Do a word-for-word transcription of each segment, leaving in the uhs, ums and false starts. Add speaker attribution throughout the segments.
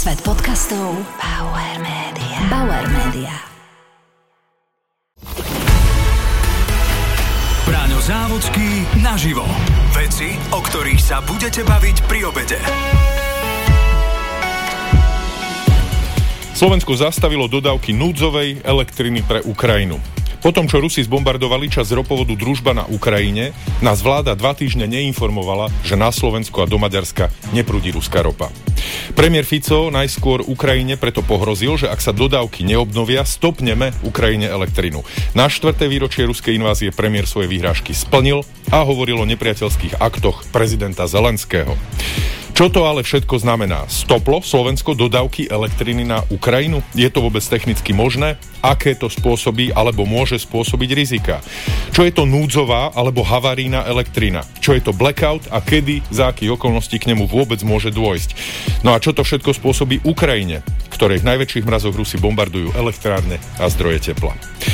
Speaker 1: Svet podcastov Bauer Media. Bauer Media.
Speaker 2: Braňo Závodský naživo. Veci, o ktorých sa budete baviť pri obede.
Speaker 3: Slovensko zastavilo dodávky núdzovej elektriny pre Ukrajinu. Potom, čo Rusi zbombardovali časť ropovodu Družba na Ukrajine, nás vláda dva týždne neinformovala, že na Slovensku a do Maďarska neprúdi ruská ropa. Premiér Fico najskôr Ukrajine preto pohrozil, že ak sa dodávky neobnovia, stopneme Ukrajine elektrinu. Na štvrté výročie ruskej invázie premiér svoje výhrážky splnil a hovoril o nepriateľských aktoch prezidenta Zelenského. Čo to ale všetko znamená? Stoplo Slovensko dodávky elektriny na Ukrajinu? Je to vôbec technicky možné? Aké to spôsobí alebo môže spôsobiť rizika? Čo je to núdzová alebo havarína elektrina? Čo je to blackout a kedy, za akých okolností k nemu vôbec môže dôjsť? No a čo to všetko spôsobí Ukrajine, ktorej v najväčších mrazoch Rusi bombardujú elektrárne a zdroje tepla?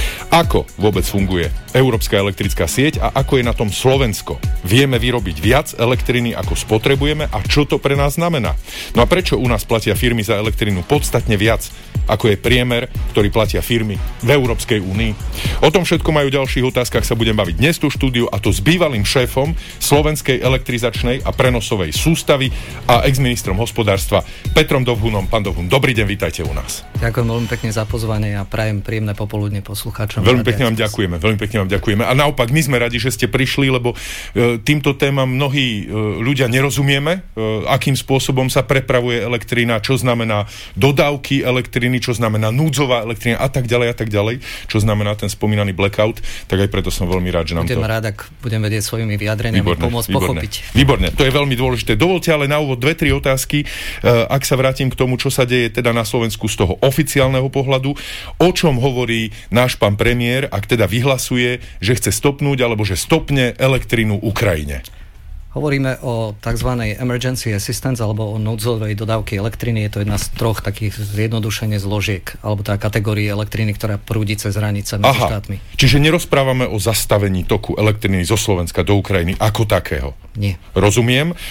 Speaker 3: Ako vôbec funguje európska elektrická sieť a ako je na tom Slovensko? Vieme vyrobiť viac elektriny, ako spotrebujeme a čo to pre nás znamená? No a prečo u nás platia firmy za elektrinu podstatne viac, ako je priemer, ktorý platia firmy v Európskej únii? O tom všetko majú v ďalších otázkach sa budem baviť dnes tu v štúdiu, a to s bývalým šéfom Slovenskej elektrizačnej a prenosovej sústavy a exministrom hospodárstva Petrom Dovhunom. Pán Dovhun, dobrý deň, vítajte u nás.
Speaker 4: Ďakujem veľmi pekne za pozvanie a prajem príjemné popoludne poslucháčom.
Speaker 3: Veľmi pekne vám ďakujeme, veľmi pekne vám ďakujeme. A naopak, my sme radi, že ste prišli, lebo e, týmto témam mnohí e, ľudia nerozumieme, e, akým spôsobom sa prepravuje elektrina, čo znamená dodávky elektriny, čo znamená núdzová elektrina a tak ďalej a tak ďalej, čo znamená ten spomínaný blackout, tak aj preto som veľmi rád, že nám
Speaker 4: budem
Speaker 3: to...
Speaker 4: rád, ak budem vedieť svojimi vyjadreniami výborné, pomôcť
Speaker 3: výborné,
Speaker 4: pochopiť.
Speaker 3: Výborné, to je veľmi dôležité. Dovoľte ale na úvod dve, tri otázky, e, ak sa vrátim k tomu, čo sa deje teda na Slovensku z toho oficiálneho pohľadu, o čom hovorí náš pán premiér, ak teda vyhlasuje, že chce stopnúť alebo že stopne elektrinu Ukrajine.
Speaker 4: Hovoríme o tzv. Emergency assistance alebo o núdzovej dodávky elektriny. Je to jedna z troch takých zjednodušene zložiek alebo tá kategórie elektriny, ktorá prúdi cez hranice medzi
Speaker 3: Aha,
Speaker 4: štátmi.
Speaker 3: Čiže nerozprávame o zastavení toku elektriny zo Slovenska do Ukrajiny ako takého.
Speaker 4: Nie.
Speaker 3: Rozumiem. E,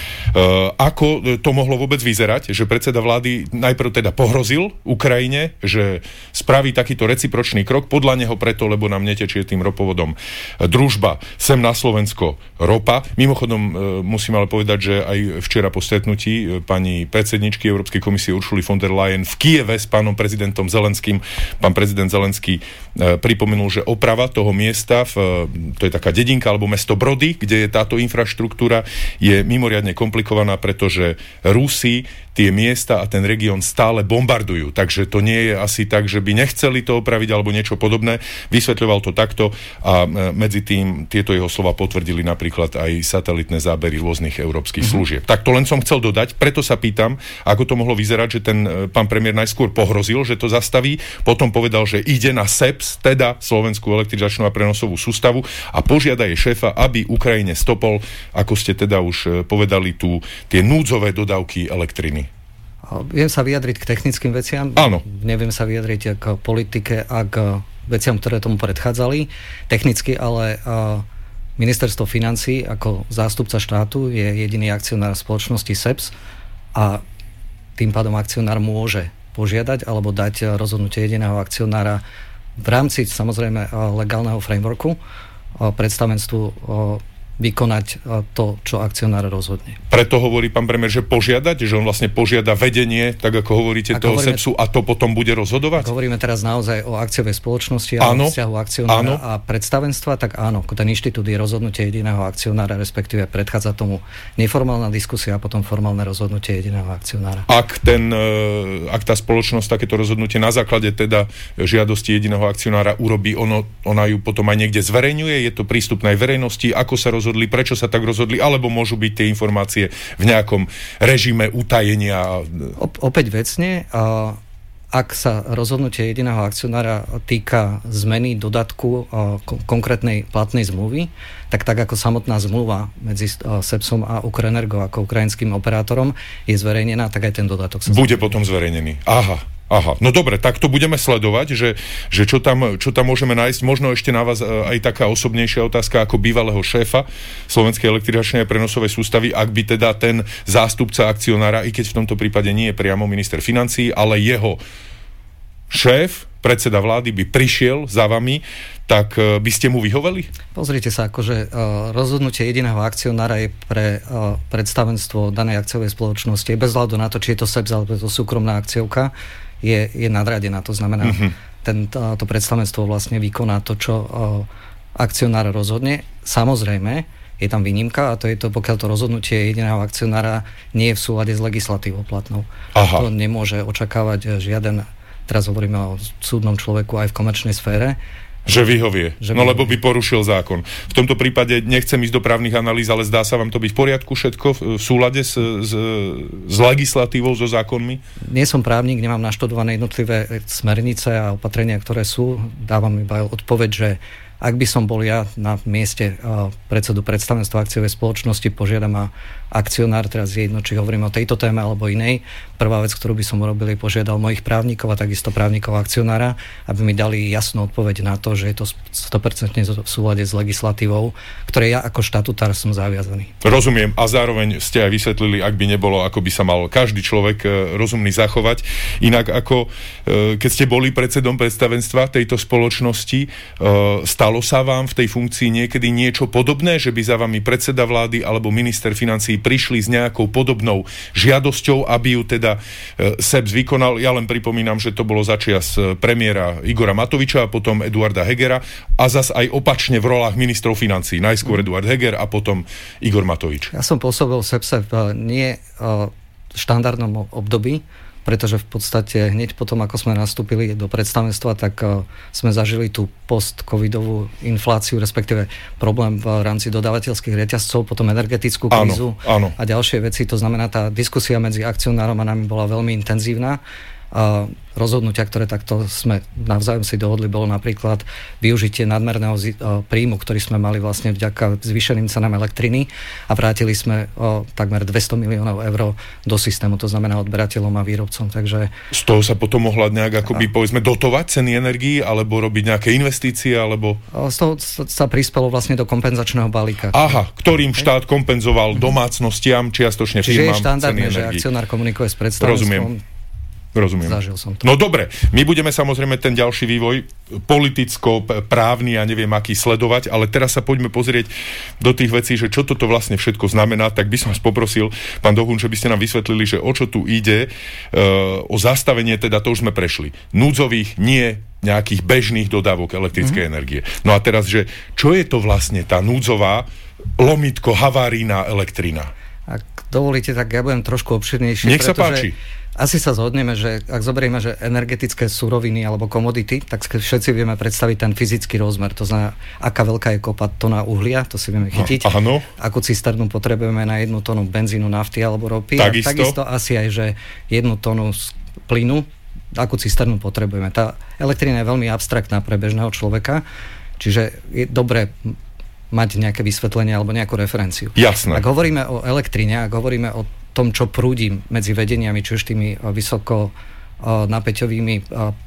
Speaker 3: ako to mohlo vôbec vyzerať, že predseda vlády najprv teda pohrozil Ukrajine, že spraví takýto recipročný krok, podľa neho preto, lebo nám netečie tým ropovodom Družba sem na Slovensko ropa. Mimochodom e, musím ale povedať, že aj včera po stretnutí pani predsedničky Európskej komisie Uršuly von der Leyen v Kieve s pánom prezidentom Zelenským, pán prezident Zelenský e, pripomenul, že oprava toho miesta, v, to je taká dedinka alebo mesto Brody, kde je táto infraštruktúra, je mimoriadne komplikovaná, pretože Rusi tie miesta a ten región stále bombardujú. Takže to nie je asi tak, že by nechceli to opraviť alebo niečo podobné. Vysvetľoval to takto a medzi tým tieto jeho slova potvrdili napríklad aj satelitné zábery rôznych európskych mm-hmm. služieb. Tak to len som chcel dodať, preto sa pýtam, ako to mohlo vyzerať, že ten pán premiér najskôr pohrozil, že to zastaví, potom povedal, že ide na es e pé es, teda Slovenskú elektrizačnú a prenosovú sústavu, a požiada jej šéfa, aby Ukrajine stopol, ako ste teda už povedali, tu tie núdzové dodávky elektriny.
Speaker 4: Viem sa vyjadriť k technickým veciam.
Speaker 3: Áno.
Speaker 4: Neviem sa vyjadriť k politike a k veciam, ktoré tomu predchádzali. Technicky, ale ministerstvo financií ako zástupca štátu je jediný akcionár spoločnosti es e pé es a tým pádom akcionár môže požiadať alebo dať rozhodnutie jediného akcionára v rámci samozrejme legálneho frameworku predstavenstvu vykonať to, čo akcionár rozhodne.
Speaker 3: Preto hovorí pán premiér, že požiadať, že on vlastne požiada vedenie, tak ako hovoríte, ako toho hovoríme, es e pé esu, a to potom bude rozhodovať?
Speaker 4: Ak hovoríme teraz naozaj o akciovej spoločnosti a áno, o vzťahu akcionára áno. a predstavenstva, tak áno, ten inštitút je rozhodnutie jediného akcionára, respektíve predchádza tomu neformálna diskusia a potom formálne rozhodnutie jediného akcionára.
Speaker 3: Ak, ten, ak tá spoločnosť takéto rozhodnutie na základe teda žiadosti jediného akcionára urobí, ono, ona ju potom aj niekde zverejňuje, je to prístupné verejnosti, ako sa rozhodli, prečo sa tak rozhodli, alebo môžu byť tie informácie v nejakom režime utajenia?
Speaker 4: O, opäť vecne, a ak sa rozhodnutie jediného akcionára týka zmeny dodatku kon- konkrétnej platnej zmluvy, tak tak ako samotná zmluva medzi SEPSom a Ukrenergo ako ukrajinským operátorom je zverejnená, tak aj ten dodatok sa
Speaker 3: bude zverejnený. Potom zverejnený. Aha. aha. No dobre, tak to budeme sledovať, že, že čo, tam, čo tam môžeme nájsť. Možno ešte na vás aj taká osobnejšia otázka ako bývalého šéfa Slovenskej elektrizačnej a prenosovej sústavy, ak by teda ten zástupca akcionára, i keď v tomto prípade nie je priamo minister financií, ale jeho šéf, predseda vlády by prišiel za vami, tak by ste mu vyhoveli?
Speaker 4: Pozrite sa, akože uh, rozhodnutie jediného akcionára je pre uh, predstavenstvo danej akciovej spoločnosti, bez hľadu na to, či je to SEPS alebo je to súkromná akciovka, je, je nadradená. To znamená, mm-hmm. ten, to, to predstavenstvo vlastne vykoná to, čo uh, akcionár rozhodne. Samozrejme, je tam výnimka a to je to, pokiaľ to rozhodnutie jediného akcionára nie je v súlade s legislatívou platnou. Aha. To nemôže očakávať žiaden, teraz hovoríme o súdnom človeku aj v komerčnej sfére,
Speaker 3: že vyhovie. Že no vyhovie. Lebo by porušil zákon. V tomto prípade nechcem ísť do právnych analýz, ale zdá sa vám to byť v poriadku všetko v súlade s, s, s legislatívou, so zákonmi?
Speaker 4: Nie som právnik, nemám naštudované jednotlivé smernice a opatrenia, ktoré sú. Dávam iba odpoveď, že ak by som bol ja na mieste uh, predsedu predstavenstva akciovej spoločnosti, požiadam a akcionár, teraz je jedno, či hovorím o tejto téme alebo inej, prvá vec, ktorú by som urobil, je požiadal mojich právnikov a takisto právnikov akcionára, aby mi dali jasnú odpoveď na to, že je to sto percent v súlade s legislatívou, ktorej ja ako štatutár som zaviazaný.
Speaker 3: Rozumiem a zároveň ste aj vysvetlili, ak by nebolo, ako by sa mal každý človek rozumný zachovať. Inak ako keď ste boli predsedom predstavenstva tejto spoločnosti, stalo sa vám v tej funkcii niekedy niečo podobné, že by za vami predseda vlády alebo minister financií prišli s nejakou podobnou žiadosťou, aby ju teda SEPS vykonal? Ja len pripomínam, že to bolo začias premiéra Igora Matoviča a potom Eduarda Hegera a zas aj opačne v rolách ministrov financií. Najskôr Eduard Heger a potom Igor Matovič.
Speaker 4: Ja som pôsobil v SEPSe v nie štandardnom období, pretože v podstate hneď potom, ako sme nastúpili do predstavenstva, tak uh, sme zažili tú post-covidovú infláciu, respektíve problém v rámci dodávateľských reťazcov, potom energetickú krízu
Speaker 3: áno, áno.
Speaker 4: a ďalšie veci. To znamená, tá diskusia medzi akcionárom a nami bola veľmi intenzívna. A rozhodnutia, ktoré takto sme navzájom si dohodli, bolo napríklad využitie nadmerného príjmu, ktorý sme mali vlastne vďaka zvýšeným cenám elektriny a vrátili sme o takmer dvesto miliónov eur do systému, to znamená odberateľom a výrobcom. Takže
Speaker 3: z toho sa potom mohla nejak akoby, povedzme, dotovať ceny energií, alebo robiť nejaké investície, alebo...
Speaker 4: Z toho sa prispelo vlastne do kompenzačného balíka.
Speaker 3: Aha, ktorým štát kompenzoval domácnostiam, čiastočne firmám ceny energií. Čiže je štandardné, že akcionár komunikuje s predstavenstvom. Rozumiem.
Speaker 4: Zažil som to.
Speaker 3: No dobre, my budeme samozrejme ten ďalší vývoj politicko-právny a neviem aký sledovať, ale teraz sa poďme pozrieť do tých vecí, že čo toto vlastne všetko znamená, tak by som vás poprosil, pán Dohun, že by ste nám vysvetlili, že o čo tu ide, e, o zastavenie, teda to už sme prešli, núdzových, nie nejakých bežných dodávok elektrickej mm-hmm. energie. No a teraz, že čo je to vlastne tá núdzová lomitko havárijná elektrina?
Speaker 4: Ak dovolíte, tak ja budem trošku obširnejší.
Speaker 3: Nech sa páči.
Speaker 4: Asi sa zhodneme, že ak zoberieme, že energetické suroviny alebo komodity, tak všetci vieme predstaviť ten fyzický rozmer. To znamená, aká veľká je kopa tona uhlia, to si vieme chytiť.
Speaker 3: Áno.
Speaker 4: Akú cisternu potrebujeme na jednu tonu benzínu, nafty alebo ropy.
Speaker 3: Takisto.
Speaker 4: A takisto asi aj, že jednu tonu plynu, akú cisternu potrebujeme. Tá elektrina je veľmi abstraktná pre bežného človeka, čiže je dobré mať nejaké vysvetlenie alebo nejakú referenciu.
Speaker 3: Jasné.
Speaker 4: Ak hovoríme o elektrine, ak hovoríme o tom, čo prúdi medzi vedeniami, či už tými vysoko napäťovými,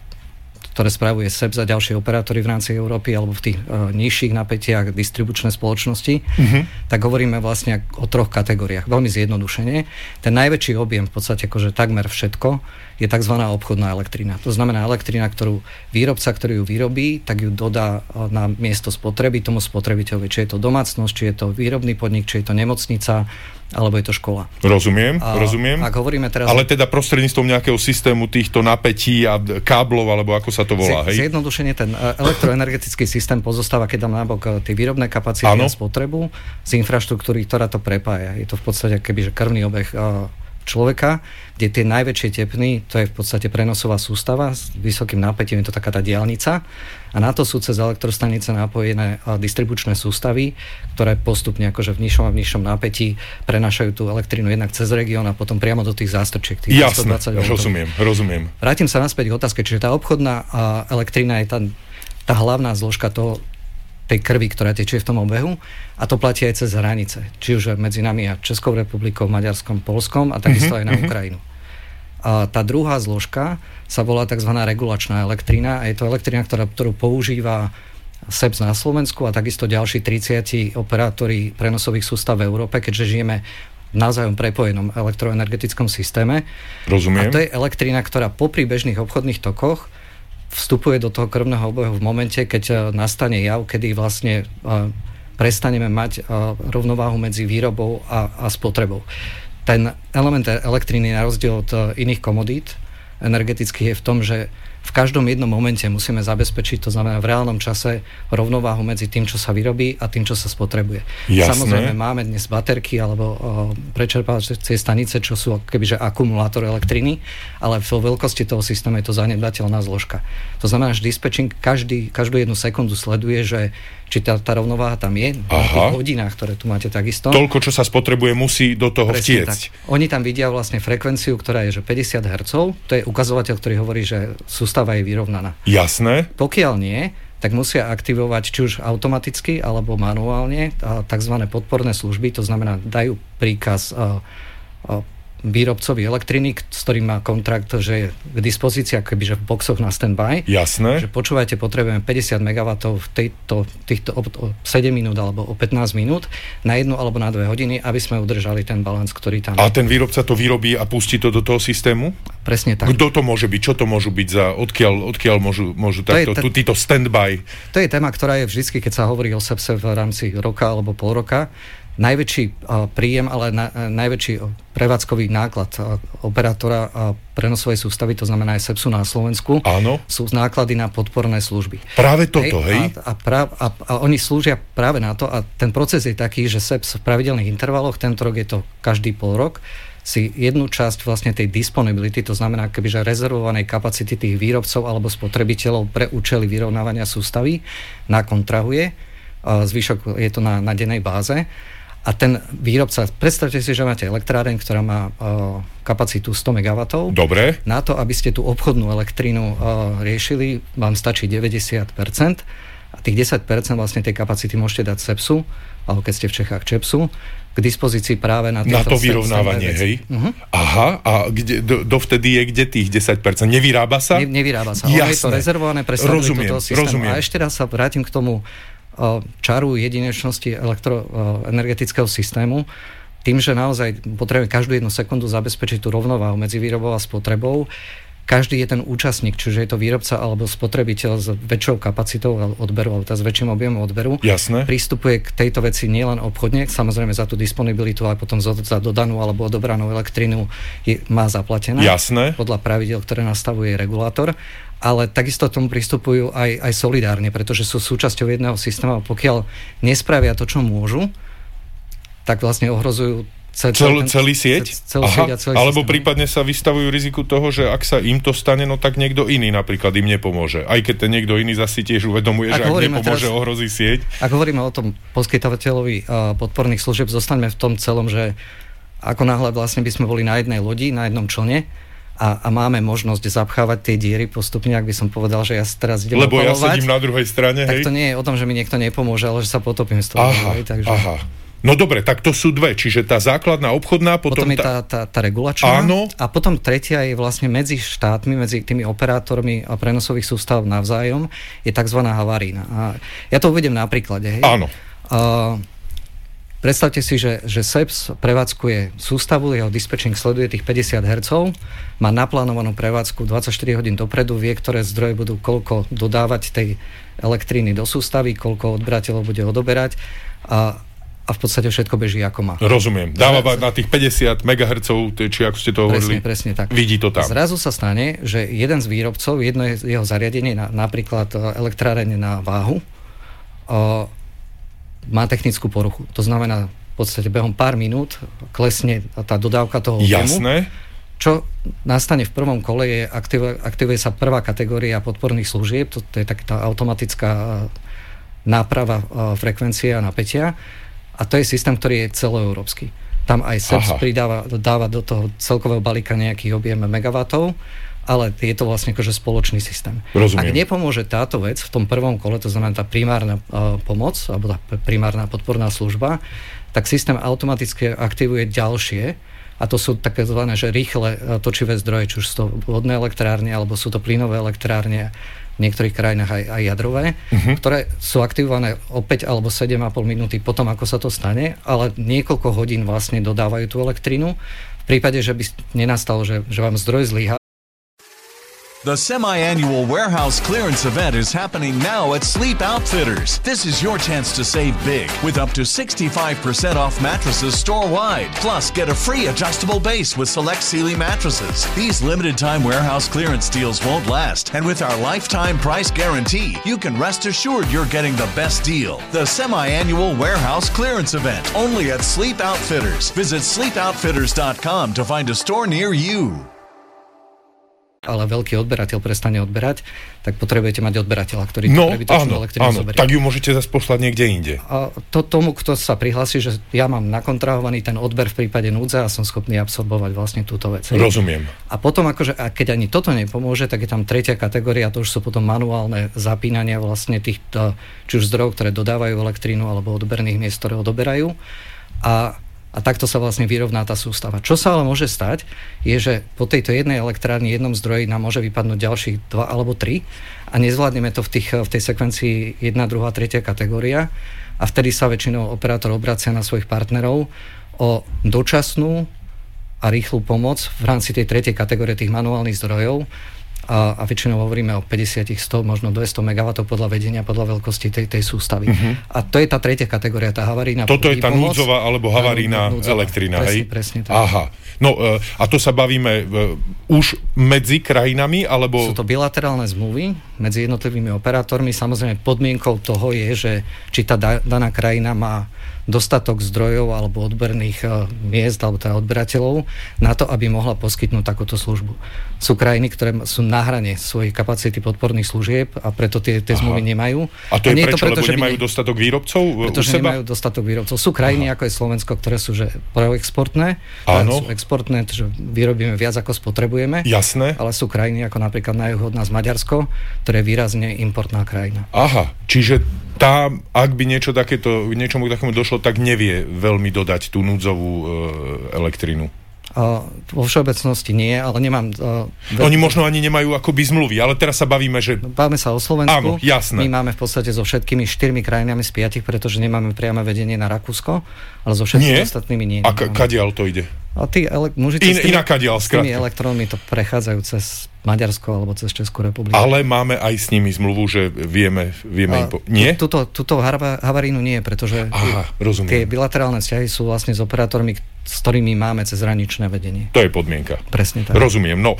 Speaker 4: ktoré spravuje SEPS a ďalšie operátory v rámci Európy, alebo v tých nižších napätiach distribučné spoločnosti, mm-hmm. tak hovoríme vlastne o troch kategóriách. Veľmi zjednodušene. Ten najväčší objem, v podstate akože takmer všetko, je tzv. Obchodná elektrina. To znamená elektrina, ktorú výrobca, ktorý ju vyrobí, tak ju dodá na miesto spotreby tomu spotrebiteľovi. Či je to domácnosť, či je to výrobný podnik, či je to nemocnica, alebo je to škola.
Speaker 3: Rozumiem, a, rozumiem.
Speaker 4: Ak hovoríme teraz...
Speaker 3: Ale teda prostredníctvom nejakého systému týchto napätí a káblov, alebo ako sa to volá,
Speaker 4: z, hej? Zjednodušene ten elektroenergetický systém pozostáva, keď dám nabok tie výrobné kapacity a spotrebu z infraštruktúry, ktorá to prepája. Je to v podstate kebyže krvný obeh človeka, kde tie najväčšie tepny, to je v podstate prenosová sústava s vysokým napätím, je to taká tá diaľnica a na to sú cez elektrostanice napojené distribučné sústavy, ktoré postupne akože v nižšom a v nižšom napätí prenášajú tú elektrínu jednak cez región a potom priamo do tých zástrčiek. Tých
Speaker 3: Jasné, rozumiem, rozumiem.
Speaker 4: Vrátim sa naspäť k otázke, čiže tá obchodná elektrina je tá, tá hlavná zložka toho, tej krvi, ktorá tečie v tom obehu a to platí aj cez hranice. Či už medzi nami a Českou republikou, Maďarskom, Poľskom a takisto mm-hmm, aj na mm-hmm. Ukrajinu. A tá druhá zložka sa volá tzv. Regulačná elektrina a je to elektrina, ktorá, ktorú používa SEPS na Slovensku a takisto ďalší tridsať operátori prenosových sústav v Európe, keďže žijeme v navzájom prepojenom elektroenergetickom systéme.
Speaker 3: Rozumiem.
Speaker 4: A to je elektrina, ktorá popri bežných obchodných tokoch vstupuje do toho krvného obehu v momente, keď nastane jav, kedy vlastne prestaneme mať rovnováhu medzi výrobou a, a spotrebou. Ten element elektriny na rozdiel od iných komodít energetických je v tom, že v každom jednom momente musíme zabezpečiť, to znamená v reálnom čase, rovnováhu medzi tým, čo sa vyrobí a tým, čo sa spotrebuje.
Speaker 3: Jasné.
Speaker 4: Samozrejme máme dnes baterky alebo uh, prečerpávacie stanice, čo sú kebyže akumulátor elektriny, ale vo veľkosti toho systému je to zanedbateľná zložka. To znamená, že dispečing každý, každú jednu sekundu sleduje, že či tá, tá rovnováha tam je, na tých hodinách, ktoré tu máte takisto.
Speaker 3: Toľko, čo sa spotrebuje, musí do toho
Speaker 4: Presne
Speaker 3: vtiecť.
Speaker 4: Tak. Oni tam vidia vlastne frekvenciu, ktorá je že päťdesiat hertzov, to je ukazovateľ, ktorý hovorí, že sústava je vyrovnaná.
Speaker 3: Jasné.
Speaker 4: Pokiaľ nie, tak musia aktivovať či už automaticky alebo manuálne tzv. Podporné služby, to znamená dajú príkaz a, a výrobcovi elektriny, s ktorým má kontrakt, že je k dispozícii akobyže v boxoch na standby.
Speaker 3: Jasné.
Speaker 4: Že počúvajte, potrebujeme päťdesiat megawattov v tejto, týchto o, o sedem minút alebo o pätnásť minút na jednu alebo na dve hodiny, aby sme udržali ten balans, ktorý tam
Speaker 3: A
Speaker 4: je.
Speaker 3: ten výrobca to vyrobí a pustí to do toho systému?
Speaker 4: Presne tak.
Speaker 3: Kto to môže byť? Čo to môžu byť za... Odkiaľ, odkiaľ môžu, môžu takto...
Speaker 4: ta...
Speaker 3: Tu, títo standby?
Speaker 4: To je téma, ktorá je vždycky, keď sa hovorí o SEPSe v rámci roka alebo pol roka, najväčší uh, príjem, ale na, uh, najväčší prevádzkový náklad uh, operátora uh, prenosovej sústavy, to znamená aj SEPSu na Slovensku,
Speaker 3: Áno.
Speaker 4: sú náklady na podporné služby.
Speaker 3: Práve toto, hej?
Speaker 4: hej? A, a, pra, a, a oni slúžia práve na to a ten proces je taký, že SEPS v pravidelných intervaloch, tento rok je to každý pol rok, si jednu časť vlastne tej disponibility, to znamená kebyže rezervovanej kapacity tých výrobcov alebo spotrebiteľov pre účely vyrovnávania sústavy nakontrahuje. Uh, zvyšok je to na, na dennej báze. A ten výrobca, predstavte si, že máte elektráreň, ktorá má uh, kapacitu sto megawattov.
Speaker 3: Dobre.
Speaker 4: Na to, aby ste tú obchodnú elektrínu uh, riešili, vám stačí deväťdesiat percent a tých desať percent vlastne tej kapacity môžete dať SEPSu, alebo keď ste v Čechách ČEPSu, k dispozícii práve na,
Speaker 3: na to vyrovnávanie, hej? Uh-huh. Aha, a kde, do, dovtedy je kde tých desať percent? Nevyrába sa?
Speaker 4: Ne, nevyrába sa. Ono je to rezervované pre stabilitu toho systému.
Speaker 3: Rozumiem.
Speaker 4: A ešte raz sa vrátim k tomu čaru jedinečnosti elektroenergetického systému, tým, že naozaj potrebujeme každú jednu sekundu zabezpečiť tú rovnováhu medzi výrobou a spotrebou. Každý je ten účastník, čiže je to výrobca alebo spotrebiteľ s väčšou kapacitou odberu, alebo s väčším objemom odberu.
Speaker 3: Jasné.
Speaker 4: Prístupuje k tejto veci nielen obchodne, samozrejme za tú disponibilitu, ale potom za dodanú alebo odobranú elektrinu je, má zaplatené.
Speaker 3: Jasné.
Speaker 4: Podľa pravidel, ktoré nastavuje regulátor. Ale takisto tomu pristupujú aj, aj solidárne, pretože sú súčasťou jedného systému a pokiaľ nespravia to, čo môžu, tak vlastne ohrozujú cel,
Speaker 3: Cel,
Speaker 4: ten,
Speaker 3: celý sieť?
Speaker 4: Celú
Speaker 3: Aha,
Speaker 4: sieť a celý
Speaker 3: alebo
Speaker 4: systém.
Speaker 3: prípadne sa vystavujú riziku toho, že ak sa im to stane, no tak niekto iný napríklad im nepomôže. Aj keď ten niekto iný zasi tiež uvedomuje, ak že ak nepomôže, teraz, ohrozí sieť.
Speaker 4: Ak hovoríme o tom poskytovateľovi uh, podporných služieb, zostaňme v tom celom, že ako náhle vlastne by sme boli na jednej lodi, na jednom člne, A, a máme možnosť zapchávať tie diery postupne, ak by som povedal, že ja teraz idem
Speaker 3: Lebo
Speaker 4: opalovať,
Speaker 3: ja sedím na druhej strane,
Speaker 4: tak
Speaker 3: hej?
Speaker 4: to nie je o tom, že mi niekto nepomôže, ale že sa potopím z toho.
Speaker 3: Aha,
Speaker 4: hej, takže...
Speaker 3: aha. No dobre, tak to sú dve, čiže tá základná obchodná, potom,
Speaker 4: potom je tá, tá, tá regulačná.
Speaker 3: Áno.
Speaker 4: A potom tretia je vlastne medzi štátmi, medzi tými operátormi a prenosových sústav navzájom, je tzv. Havarína. A ja to uvedem na príklade. Hej.
Speaker 3: Áno.
Speaker 4: Uh, Predstavte si, že, že SEPS prevádzkuje sústavu, jeho dispečing sleduje tých päťdesiat hertzov, má naplánovanú prevádzku dvadsaťštyri hodín dopredu, vie, ktoré zdroje budú koľko dodávať tej elektriny do sústavy, koľko odberateľov bude odoberať a, a v podstate všetko beží ako má.
Speaker 3: Rozumiem. Dáva na tých päťdesiat megahertzov, či ako ste to hovorili,
Speaker 4: presne, presne tak.
Speaker 3: Vidí to tam.
Speaker 4: Zrazu sa stane, že jeden z výrobcov, jedno je jeho zariadenie, na, napríklad elektráreň na váhu, o, má technickú poruchu. To znamená, v podstate behom pár minút klesne tá dodávka toho objemu.
Speaker 3: Jasné.
Speaker 4: Čo nastane v prvom kole je, aktivuje, aktivuje sa prvá kategória podporných služieb, to, to je taká automatická náprava frekvencie a napätia. A to je systém, ktorý je celoeurópsky. Tam aj SEPS pridáva, dáva do toho celkového balíka nejaký objem megawattov, ale je to vlastne akože spoločný systém.
Speaker 3: Rozumiem.
Speaker 4: Ak nepomôže táto vec v tom prvom kole, to znamená tá primárna uh, pomoc, alebo tá primárna podporná služba, tak systém automaticky aktivuje ďalšie, a to sú také zvané, že rýchle točivé zdroje, či už sú to vodné elektrárne, alebo sú to plynové elektrárne, v niektorých krajinách aj, aj jadrové, uh-huh. ktoré sú aktivované o päť alebo sedem a pol minúty potom, ako sa to stane, ale niekoľko hodín vlastne dodávajú tú elektrínu. V prípade, že by nenastalo, že, že vám zdroj zlyhá.
Speaker 5: The semi-annual warehouse clearance event is happening now at Sleep Outfitters. This is your chance to save big with up to sixty-five percent off mattresses store-wide. Plus, get a free adjustable base with select Sealy mattresses. These limited-time warehouse clearance deals won't last, and with our lifetime price guarantee, you can rest assured you're getting the best deal. The semi-annual warehouse clearance event, only at Sleep Outfitters. Visit sleep outfitters dot com to find a store near you.
Speaker 4: Ale veľký odberateľ prestane odberať, tak potrebujete mať odberateľa, ktorý
Speaker 3: no,
Speaker 4: prebytočnú elektrínu zoberie.
Speaker 3: Tak ju môžete zase poslať niekde inde.
Speaker 4: A to tomu, kto sa prihlási, že ja mám nakontrahovaný ten odber v prípade núdze a som schopný absorbovať vlastne túto vec.
Speaker 3: Rozumiem.
Speaker 4: A potom akože, a keď ani toto nepomôže, tak je tam tretia kategória, to už sú potom manuálne zapínania vlastne tých, či už zdrojov, ktoré dodávajú elektrínu, alebo odberných miest, ktoré odoberajú. A A takto sa vlastne vyrovná tá sústava. Čo sa ale môže stať, je, že po tejto jednej elektrárni, jednom zdroji nám môže vypadnúť ďalších dva alebo tri a nezvládneme to v, tých, v tej sekvencii jedna, druhá, tretia kategória a vtedy sa väčšinou operátor obracia na svojich partnerov o dočasnú a rýchlu pomoc v rámci tej tretej kategórie tých manuálnych zdrojov. A, a väčšinou hovoríme o päťdesiat, sto, možno dvesto megawattov podľa vedenia, podľa veľkosti tej, tej sústavy. Uh-huh. A to je tá tretia kategória, tá havarína.
Speaker 3: Toto je tá núdzová alebo havarína elektrina, hej?
Speaker 4: Presne tak.
Speaker 3: Aha. No a to sa bavíme už medzi krajinami, alebo...
Speaker 4: Sú to bilaterálne zmluvy medzi jednotlivými operátormi. Samozrejme podmienkou toho je, že či tá daná krajina má dostatok zdrojov alebo odberných uh, miest alebo teda odberateľov na to, aby mohla poskytnúť takúto službu. Sú krajiny, ktoré sú na hrane svojich kapacity podporných služieb a preto tie, tie zmluvy nemajú.
Speaker 3: A to je
Speaker 4: a
Speaker 3: prečo,
Speaker 4: to preto,
Speaker 3: lebo nemajú ne... dostatok výrobcov u
Speaker 4: pretože
Speaker 3: seba?
Speaker 4: nemajú dostatok výrobcov. Sú krajiny, Aha. ako je Slovensko, ktoré sú že proexportné,
Speaker 3: Áno.
Speaker 4: sú exportné, že vyrobíme viac ako spotrebujeme.
Speaker 3: Jasné.
Speaker 4: Ale sú krajiny ako napríklad na juhu od nás Maďarsko, ktoré je výrazne importná krajina.
Speaker 3: Aha, čiže tá, ak by niečo takéto, niečomu takému došlo, tak nevie veľmi dodať tú núdzovú e, elektrinu.
Speaker 4: Uh, vo všeobecnosti nie, ale nemám... Uh, veľ...
Speaker 3: Oni možno ani nemajú akoby zmluvy, ale teraz sa bavíme, že...
Speaker 4: Bavíme sa o Slovensku.
Speaker 3: Áno, jasné.
Speaker 4: My máme v podstate so všetkými štyrmi krajinami z piatich, pretože nemáme priame vedenie na Rakúsko, ale so všetkými nie? ostatnými nie.
Speaker 3: A k- kadiaľ to ide?
Speaker 4: A tí ele- muži
Speaker 3: In,
Speaker 4: s tými,
Speaker 3: iná kadiaľ,
Speaker 4: s tými elektrónmi to prechádzajú cez Maďarsko alebo cez Českú republiku.
Speaker 3: Ale máme aj s nimi zmluvu, že vieme, vieme im po... Nie?
Speaker 4: Tuto, tuto havarínu nie, pretože
Speaker 3: Aha,
Speaker 4: tie bilaterálne vzťahy sú vlastne s operátormi, s ktorými máme cezhraničné vedenie.
Speaker 3: To je podmienka.
Speaker 4: Presne tak.
Speaker 3: Rozumiem. No,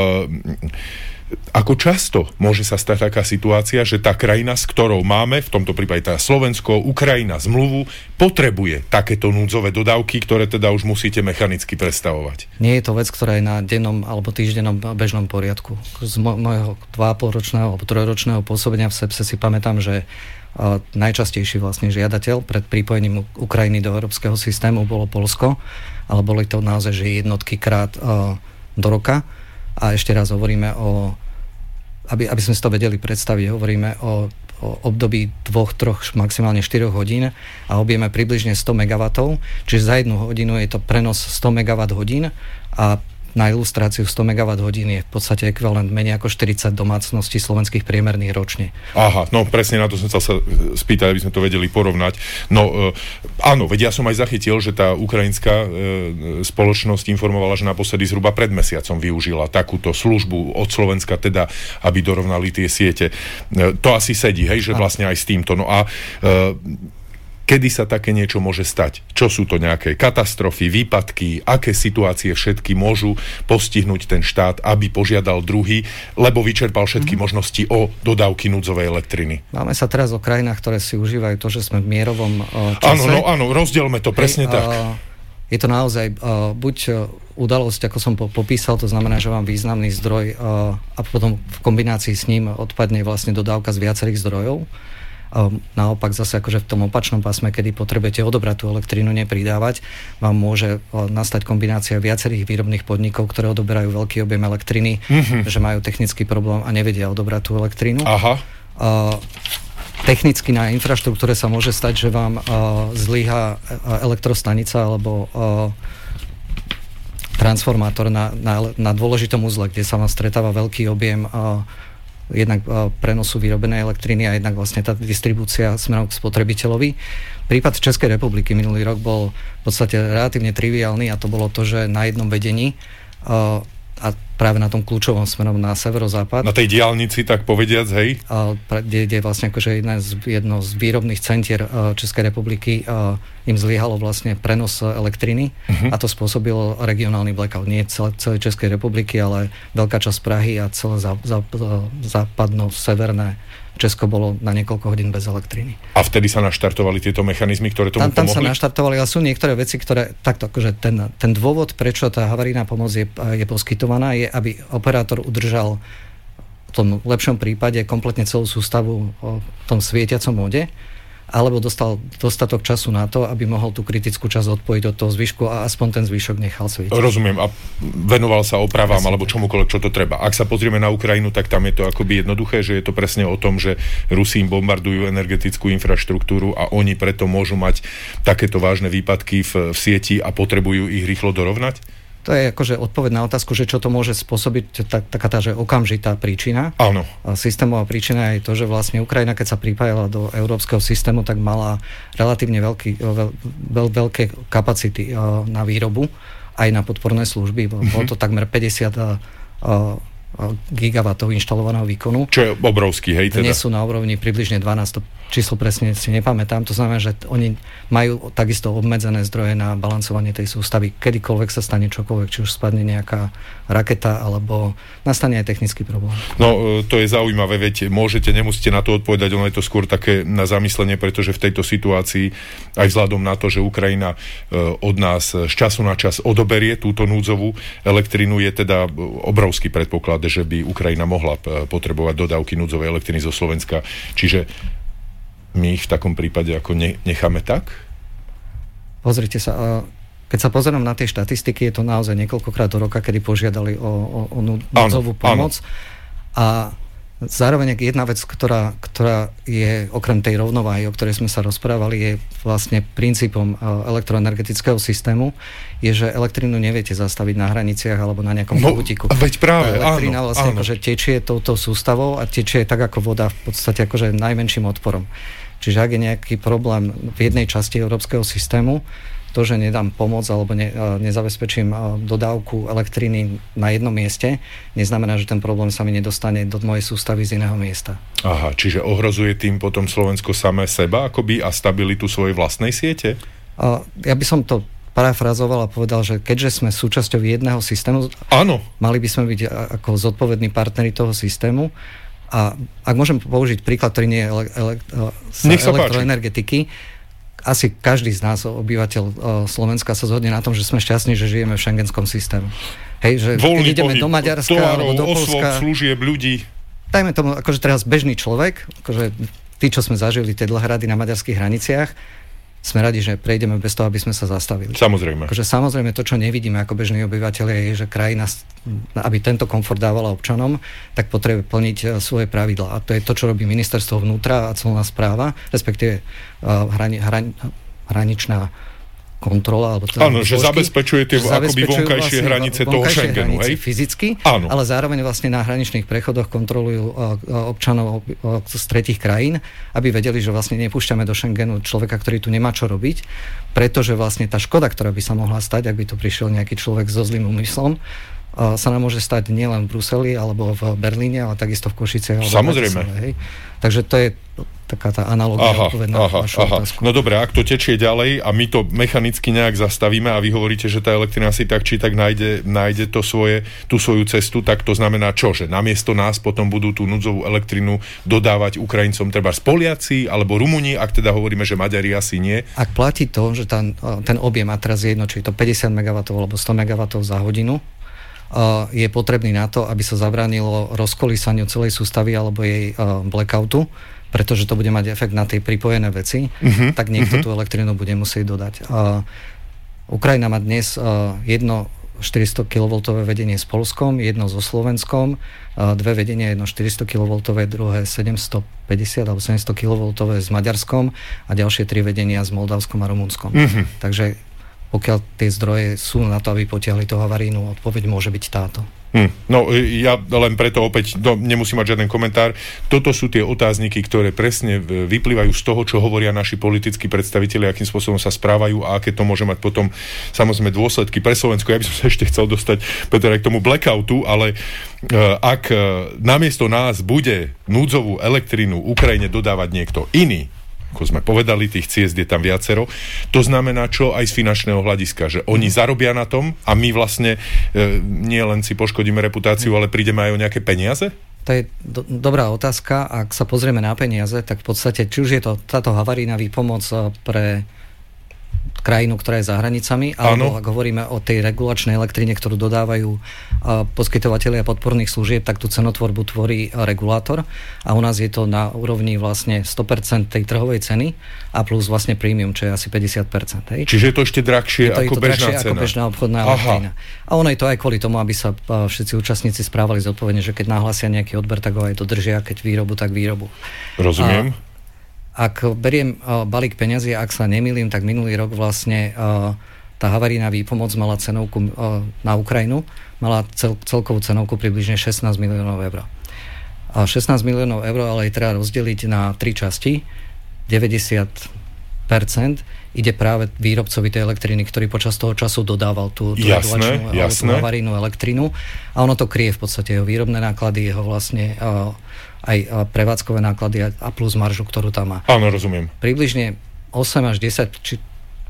Speaker 3: uh, ako často môže sa stať taká situácia, že tá krajina, s ktorou máme, v tomto prípade tá Slovensko, Ukrajina zmluvu, potrebuje takéto núdzové dodávky, ktoré teda už musíte mechanicky prestavovať?
Speaker 4: Nie je to vec, ktorá je na dennom alebo týždennom bežnom poriadku. Z môjho dva a pol ročného alebo trojročného pôsobenia v SEPSe si pamätám, že uh, najčastejší vlastne žiadateľ pred pripojením Ukrajiny do európskeho systému bolo Poľsko, ale boli to naozaj že jednotky krát uh, do roka. A ešte raz hovoríme o, aby, aby sme si to vedeli predstaviť, hovoríme o, o období dvoch, troch, maximálne štyroch hodín a objeme približne sto megawattov, čiže za jednu hodinu je to prenos sto megawatt hodín a na ilustráciu sto megawatt hodín je v podstate ekvivalent menej ako štyridsať domácností slovenských priemerných ročne.
Speaker 3: Aha, no presne na to som sa spýtať, aby sme to vedeli porovnať. No e, áno, veď ja som aj zachytil, že tá ukrajinská e, spoločnosť informovala, že naposledy zhruba pred mesiacom využila takúto službu od Slovenska, teda aby dorovnali tie siete. E, to asi sedí, hej, že vlastne aj s týmto. No a e, kedy sa také niečo môže stať? Čo sú to nejaké katastrofy, výpadky, aké situácie všetky môžu postihnúť ten štát, aby požiadal druhý, lebo vyčerpal všetky mm-hmm. možnosti o dodávky núdzovej elektriny? Máme
Speaker 4: sa teraz o krajinách, ktoré si užívajú to, že sme v mierovom uh, čase.
Speaker 3: Áno, no áno, rozdielme to, presne Hej, tak. Uh,
Speaker 4: je to naozaj uh, buď uh, udalosť, ako som po- popísal, to znamená, že mám významný zdroj uh, a potom v kombinácii s ním odpadne vlastne dodávka z viacerých zdrojov. Naopak zase akože v tom opačnom pásme, kedy potrebujete odobrať tú elektrínu, nepridávať, vám môže nastať kombinácia viacerých výrobných podnikov, ktoré odoberajú veľký objem elektriny, mm-hmm. že majú technický problém a nevedia odobrať tú elektrínu.
Speaker 3: Aha.
Speaker 4: Uh, technicky na infraštruktúre sa môže stať, že vám uh, zlyhá elektrostanica alebo uh, transformátor na, na, na dôležitom uzle, kde sa vám stretáva veľký objem uh, jednak uh, prenosu vyrobenej elektriny a jednak vlastne tá distribúcia smerom k spotrebiteľovi. Prípad Českej republiky minulý rok bol v podstate relatívne triviálny a to bolo to, že na jednom vedení uh, a práve na tom kľúčovom smerom na severozápad.
Speaker 3: Na tej diaľnici, tak povediac, hej?
Speaker 4: A, kde, kde vlastne akože jedno z, jedno z výrobných centier uh, Českej republiky uh, im zlyhalo vlastne prenos elektriny uh-huh. a to spôsobilo regionálny blackout. Nie celé, celej Českej republiky, ale veľká časť Prahy a celé zá, zá, západno-severné Česko bolo na niekoľko hodín bez elektriny.
Speaker 3: A vtedy sa naštartovali tieto mechanizmy, ktoré tomu
Speaker 4: tam, tam
Speaker 3: pomohli?
Speaker 4: Tam sa naštartovali, ale sú niektoré veci, ktoré takto, akože ten, ten dôvod, prečo tá havarijná pomoc je, je poskytovaná, je, aby operátor udržal v tom lepšom prípade kompletne celú sústavu v tom svietiacom móde, alebo dostal dostatok času na to, aby mohol tú kritickú časť odpojiť od toho zvyšku a aspoň ten zvyšok nechal svietiť. Rozumiem.
Speaker 3: A venoval sa opravám alebo čomukoľvek, čo to treba. Ak sa pozrieme na Ukrajinu, tak tam je to akoby jednoduché, že je to presne o tom, že Rusi im bombardujú energetickú infraštruktúru a oni preto môžu mať takéto vážne výpadky v, v sieti a potrebujú ich rýchlo dorovnať?
Speaker 4: To je akože odpoveď na otázku, že čo to môže spôsobiť, tak, taká tá, že okamžitá príčina.
Speaker 3: Áno.
Speaker 4: Systémová príčina je to, že vlastne Ukrajina, keď sa pripájala do európskeho systému, tak mala relatívne veľký, veľ, veľ, veľké kapacity uh, na výrobu, aj na podporné služby. Mm-hmm. Bolo to takmer päťdesiat uh, gigawattov inštalovaného výkonu.
Speaker 3: Čo je obrovský, hej? Teda.
Speaker 4: Dnes sú na úrovni približne dvanásť, číslo presne si nepamätám, to znamená, že oni majú takisto obmedzené zdroje na balancovanie tej sústavy. Kedykoľvek sa stane čokoľvek, či už spadne nejaká raketa, alebo nastane aj technický problém.
Speaker 3: No, to je zaujímavé, veď môžete, nemusíte na to odpovedať, ono je to skôr také na zamyslenie, pretože v tejto situácii, aj vzhľadom na to, že Ukrajina od nás z času na čas odoberie túto núdzovú elektrinu, je teda obrovský predpoklad, že by Ukrajina mohla potrebovať dodávky núdzovej elektriny zo Slovenska. Čiže my ich v takom prípade ako necháme tak?
Speaker 4: Pozrite sa, keď sa pozerám na tie štatistiky, je to naozaj niekoľkokrát do roka, kedy požiadali o, o, o núdzovú pomoc. Áno. A zároveň jedna vec, ktorá, ktorá je okrem tej rovnováhy, o ktorej sme sa rozprávali, je vlastne princípom elektroenergetického systému, je, že elektrínu neviete zastaviť na hraniciach alebo na nejakom kohútiku.
Speaker 3: No, veď práve,
Speaker 4: Elektrína
Speaker 3: áno,
Speaker 4: vlastne
Speaker 3: áno.
Speaker 4: Akože tečie touto sústavou a tečie tak ako voda v podstate akože najmenším odporom. Čiže ak je nejaký problém v jednej časti európskeho systému, to, že nedám pomoc alebo ne, nezabezpečím dodávku elektriny na jednom mieste, neznamená, že ten problém sa mi nedostane do mojej sústavy z iného miesta.
Speaker 3: Aha, čiže ohrozuje tým potom Slovensko samé seba akoby a stabilitu svojej vlastnej siete?
Speaker 4: Ja by som to parafrazoval a povedal, že keďže sme súčasťou jedného systému,
Speaker 3: áno.
Speaker 4: Mali by sme byť ako zodpovední partneri toho systému. A ak môžem použiť príklad, ktorý nie je ele- ele- ele- elektroenergetiky, asi každý z nás, obyvateľ uh, Slovenska, sa zhodne na tom, že sme šťastní, že žijeme v schengenskom systéme. Hej, že
Speaker 3: voľný
Speaker 4: keď ideme
Speaker 3: pohyb,
Speaker 4: do Maďarska
Speaker 3: tovarov,
Speaker 4: alebo do Poľska,
Speaker 3: služieb, ľudí.
Speaker 4: Dajme tomu, akože teraz bežný človek, akože tí, čo sme zažili tie dlhé rady na maďarských hraniciach, sme radi, že prejdeme bez toho, aby sme sa zastavili.
Speaker 3: Samozrejme.
Speaker 4: Akože samozrejme to, čo nevidíme ako bežní obyvateľia, je, že krajina, aby tento komfort dávala občanom, tak potrebuje plniť svoje pravidlá. A to je to, čo robí ministerstvo vnútra a colná správa, respektíve uh, hrani, hran, hraničná kontrola. Alebo
Speaker 3: áno, že zabezpečuje tie akoby vonkajšie vlastne hranice toho Schengenu, hej?
Speaker 4: Fyzicky,
Speaker 3: áno.
Speaker 4: Ale zároveň vlastne na hraničných prechodoch kontrolujú uh, občanov uh, z tretích krajín, aby vedeli, že vlastne nepúšťame do Schengenu človeka, ktorý tu nemá čo robiť, pretože vlastne tá škoda, ktorá by sa mohla stať, ak by tu prišiel nejaký človek so zlým úmyslom, uh, sa nám môže stať nielen v Bruseli alebo v Berlíne, ale takisto v Košiciach.
Speaker 3: Samozrejme.
Speaker 4: Hej. Takže to je taká tá analogia odpoveď na vašu otázku.
Speaker 3: No dobré, ak to tečie ďalej a my to mechanicky nejak zastavíme a vy hovoríte, že tá elektrina si tak či tak nájde, nájde to svoje, tú svoju cestu, tak to znamená čo? Že namiesto nás potom budú tú núdzovú elektrinu dodávať Ukrajincom treba z Poliaci alebo Rumúni, ak teda hovoríme, že Maďari asi nie.
Speaker 4: Ak platí to, že ten, ten objem, a teraz je jedno, či je to päťdesiat megawattov alebo sto megawattov za hodinu, je potrebný na to, aby sa zabránilo rozkolísaniu celej sústavy alebo jej blackoutu, pretože to bude mať efekt na tie pripojené veci, uh-huh, tak niekto uh-huh. tú elektrinu bude musieť dodať. Uh, Ukrajina má dnes uh, jedno štyristo kilovoltové vedenie s Poľskom, jedno so Slovenskom, uh, dve vedenia, jedno štyristo kilovoltové, druhé sedemstopäťdesiat alebo sedemsto kilovoltové s Maďarskom a ďalšie tri vedenia s Moldavskom a Rumunskom. Uh-huh. Takže pokiaľ tie zdroje sú na to, aby potiahli tú havarínu, odpoveď môže byť táto.
Speaker 3: Hm, no ja len preto opäť no, nemusím mať žiaden komentár. Toto sú tie otázniky, ktoré presne vyplývajú z toho, čo hovoria naši politickí predstavitelia, akým spôsobom sa správajú a aké to môže mať potom samozrejme dôsledky pre Slovensko. Ja by som sa ešte chcel dostať, Peter, aj k tomu blackoutu, ale uh, ak uh, namiesto nás bude núdzovú elektrinu Ukrajine dodávať niekto iný, ako sme povedali, tých ciest je tam viacero. To znamená, čo aj z finančného hľadiska, že oni zarobia na tom a my vlastne e, nie len si poškodíme reputáciu, ale prídeme aj o nejaké peniaze?
Speaker 4: To je do, dobrá otázka. Ak sa pozrieme na peniaze, tak v podstate, či už je to táto havarína výpomoc pre krajinu, ktorá je za hranicami, alebo ak hovoríme o tej regulačnej elektrine, ktorú dodávajú uh, poskytovatelia podporných služieb, tak tú cenotvorbu tvorí uh, regulátor a u nás je to na úrovni vlastne sto percent tej trhovej ceny a plus vlastne premium, čo je asi päťdesiat percent. Hej.
Speaker 3: Čiže je to ešte drahšie
Speaker 4: je to,
Speaker 3: ako
Speaker 4: je to
Speaker 3: bežná
Speaker 4: drahšie
Speaker 3: cena.
Speaker 4: Ako bežná obchodná elektrina. A ono je to aj kvôli tomu, aby sa uh, všetci účastníci správali zodpovedne, že keď nahlásia nejaký odber, tak ho aj dodržia, keď výrobu, tak výrobu.
Speaker 3: Rozumiem.
Speaker 4: A ak beriem uh, balík peňazí, ak sa nemýlim, tak minulý rok vlastne uh, tá havarína výpomoc mala cenovku uh, na Ukrajinu, mala cel, celkovú cenovku približne šestnásť miliónov eur. A šestnásť miliónov eur ale je treba rozdeliť na tri časti. deväťdesiat percent ide práve výrobcovi tej elektriny, ktorý počas toho času dodával tú, tú
Speaker 3: jasné,
Speaker 4: regulačnú
Speaker 3: jasné.
Speaker 4: tú havarínu elektrinu a ono to kryje v podstate jeho výrobné náklady, jeho vlastne uh, aj prevádzkové náklady a plus maržu, ktorú tam má.
Speaker 3: Áno, rozumiem.
Speaker 4: Približne osem až desať, či,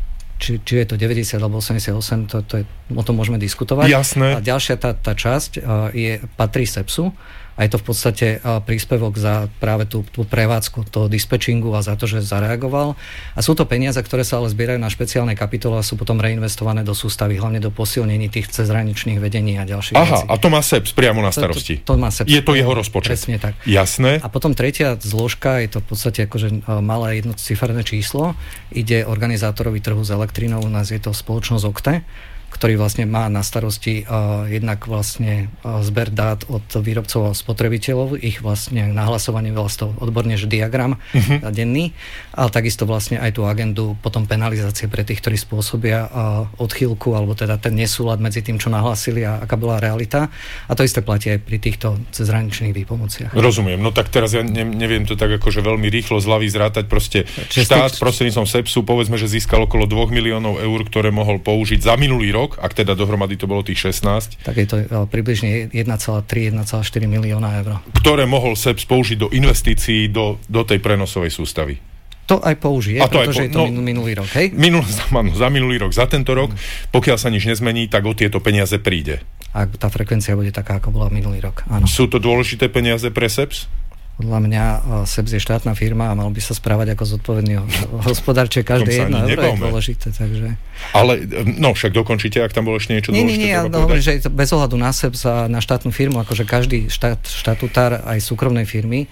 Speaker 4: či, či je to deväťdesiat alebo osemdesiatosem, to, to je, o tom môžeme diskutovať.
Speaker 3: Jasné.
Speaker 4: A ďalšia tá, tá časť uh, je, patrí SEPSu a je to v podstate uh, príspevok za práve tú, tú prevádzku toho dispečingu a za to, že zareagoval. A sú to peniaze, ktoré sa ale zbierajú na špeciálnej kapitole a sú potom reinvestované do sústavy, hlavne do posilnení tých cezhraničných vedení a ďalších
Speaker 3: Aha,
Speaker 4: vecí.
Speaker 3: a to má SEPS priamo na starosti.
Speaker 4: To, to, to má SEPS.
Speaker 3: Je to jeho rozpočet.
Speaker 4: Presne tak.
Speaker 3: Jasné.
Speaker 4: A potom tretia zložka, je to v podstate akože malé jednociferné číslo, ide organizátorovi trhu s elektrinou, u nás je to spoločnosť Okte, ktorý vlastne má na starosti uh, jednak vlastne uh, zber dát od výrobcov a spotrebiteľov, ich vlastne nahlasovanie vlastne odborne, že diagram uh-huh. denný, ale takisto vlastne aj tú agendu potom penalizácie pre tých, ktorí spôsobia uh, odchýlku, alebo teda ten nesúlad medzi tým, čo nahlásili a aká bola realita. A to isté platí aj pri týchto cezhraničných výpomociach.
Speaker 3: Rozumiem, no tak teraz ja ne, neviem to tak akože veľmi rýchlo z hlavy zrátať, proste Čiže štát tých... prostredníctvom SEPSu, povedzme, že získal okolo dva miliónov eur, ktoré mohol použiť za minulý rok, ak teda dohromady to bolo tých šestnásť.
Speaker 4: Tak je to približne jeden celá tri až jeden celá štyri milióna eur.
Speaker 3: Ktoré mohol SEPS použiť do investícií do, do tej prenosovej sústavy.
Speaker 4: To aj použije, a to pretože aj po, je to no, minulý rok, hej?
Speaker 3: Minul, za minulý rok, za tento rok, pokiaľ sa nič nezmení, tak o tieto peniaze príde.
Speaker 4: Ak tá frekvencia bude taká, ako bola minulý rok, áno.
Speaker 3: Sú to dôležité peniaze pre SEPS?
Speaker 4: Podľa mňa SEPS je štátna firma a mal by sa správať ako zodpovedný hospodár, čiže každé jedno euro je dôležité. Takže...
Speaker 3: Ale, no však dokončíte, ak tam bolo ešte niečo
Speaker 4: nie,
Speaker 3: dôležité.
Speaker 4: Nie, nie, ja hovorím, že bez ohľadu na SEPS a na štátnu firmu, akože každý štát, štatutár aj súkromnej firmy,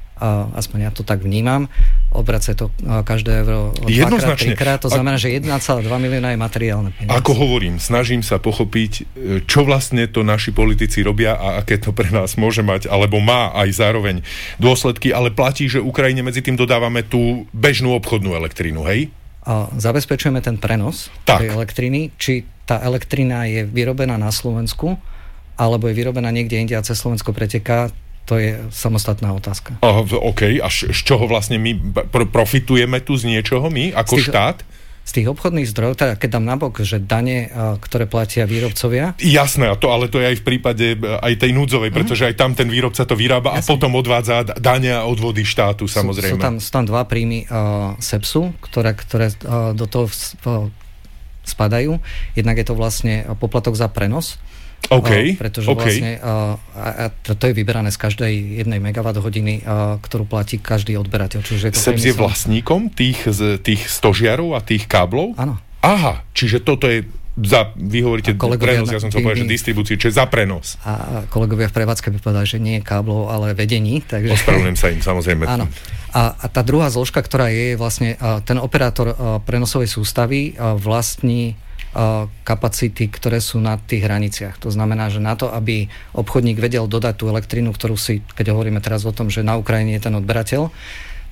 Speaker 4: a aspoň ja to tak vnímam, obrace to každé euro dvakrát, trikrát, to znamená, že jeden celá dva milióna je materiálne peniaze.
Speaker 3: Ako hovorím, snažím sa pochopiť, čo vlastne to naši politici robia a aké to pre nás môže mať, alebo má aj zároveň dôsledky, ale platí, že Ukrajine medzi tým dodávame tú bežnú obchodnú elektrínu, hej?
Speaker 4: A zabezpečujeme ten prenos tak. tej elektriny, či tá elektrina je vyrobená na Slovensku, alebo je vyrobená niekde inde a cez Slovensko preteká. To je samostatná otázka.
Speaker 3: Uh, OK, a z čoho vlastne my pr- profitujeme tu z niečoho my, ako z tých, štát?
Speaker 4: Z tých obchodných zdrojov, teda keď dám nabok, že dane, ktoré platia výrobcovia.
Speaker 3: Jasné, a to, ale to je aj v prípade aj tej núdzovej, uh-huh. pretože aj tam ten výrobca to vyrába Jasne. A potom odvádza dane a odvody štátu, samozrejme.
Speaker 4: Sú, sú, tam, sú tam dva príjmy uh, SEPSu, ktoré, ktoré uh, do toho uh, spadajú. Jednak je to vlastne poplatok za prenos.
Speaker 3: OK,
Speaker 4: pretože
Speaker 3: okay.
Speaker 4: vlastne uh, a to, to je vyberané z každej jednej megawatt hodiny, uh, ktorú platí každý odberateľ. Čiže to
Speaker 3: SEPS je vlastníkom tých, tých stožiarov a tých káblov?
Speaker 4: Áno.
Speaker 3: Aha, čiže toto je za, vy hovoríte prenos, ja som chcel povedať, že distribúciu, čiže za prenos.
Speaker 4: A kolegovia v prevádzke by povedali, že nie káblov, ale vedení. Takže...
Speaker 3: Ospravedlňujem sa im, samozrejme.
Speaker 4: Áno. A, a tá druhá zložka, ktorá je, je vlastne uh, ten operátor uh, prenosovej sústavy uh, vlastní kapacity, ktoré sú na tých hraniciach. To znamená, že na to, aby obchodník vedel dodať tú elektrínu, ktorú si, keď hovoríme teraz o tom, že na Ukrajine je ten odberateľ,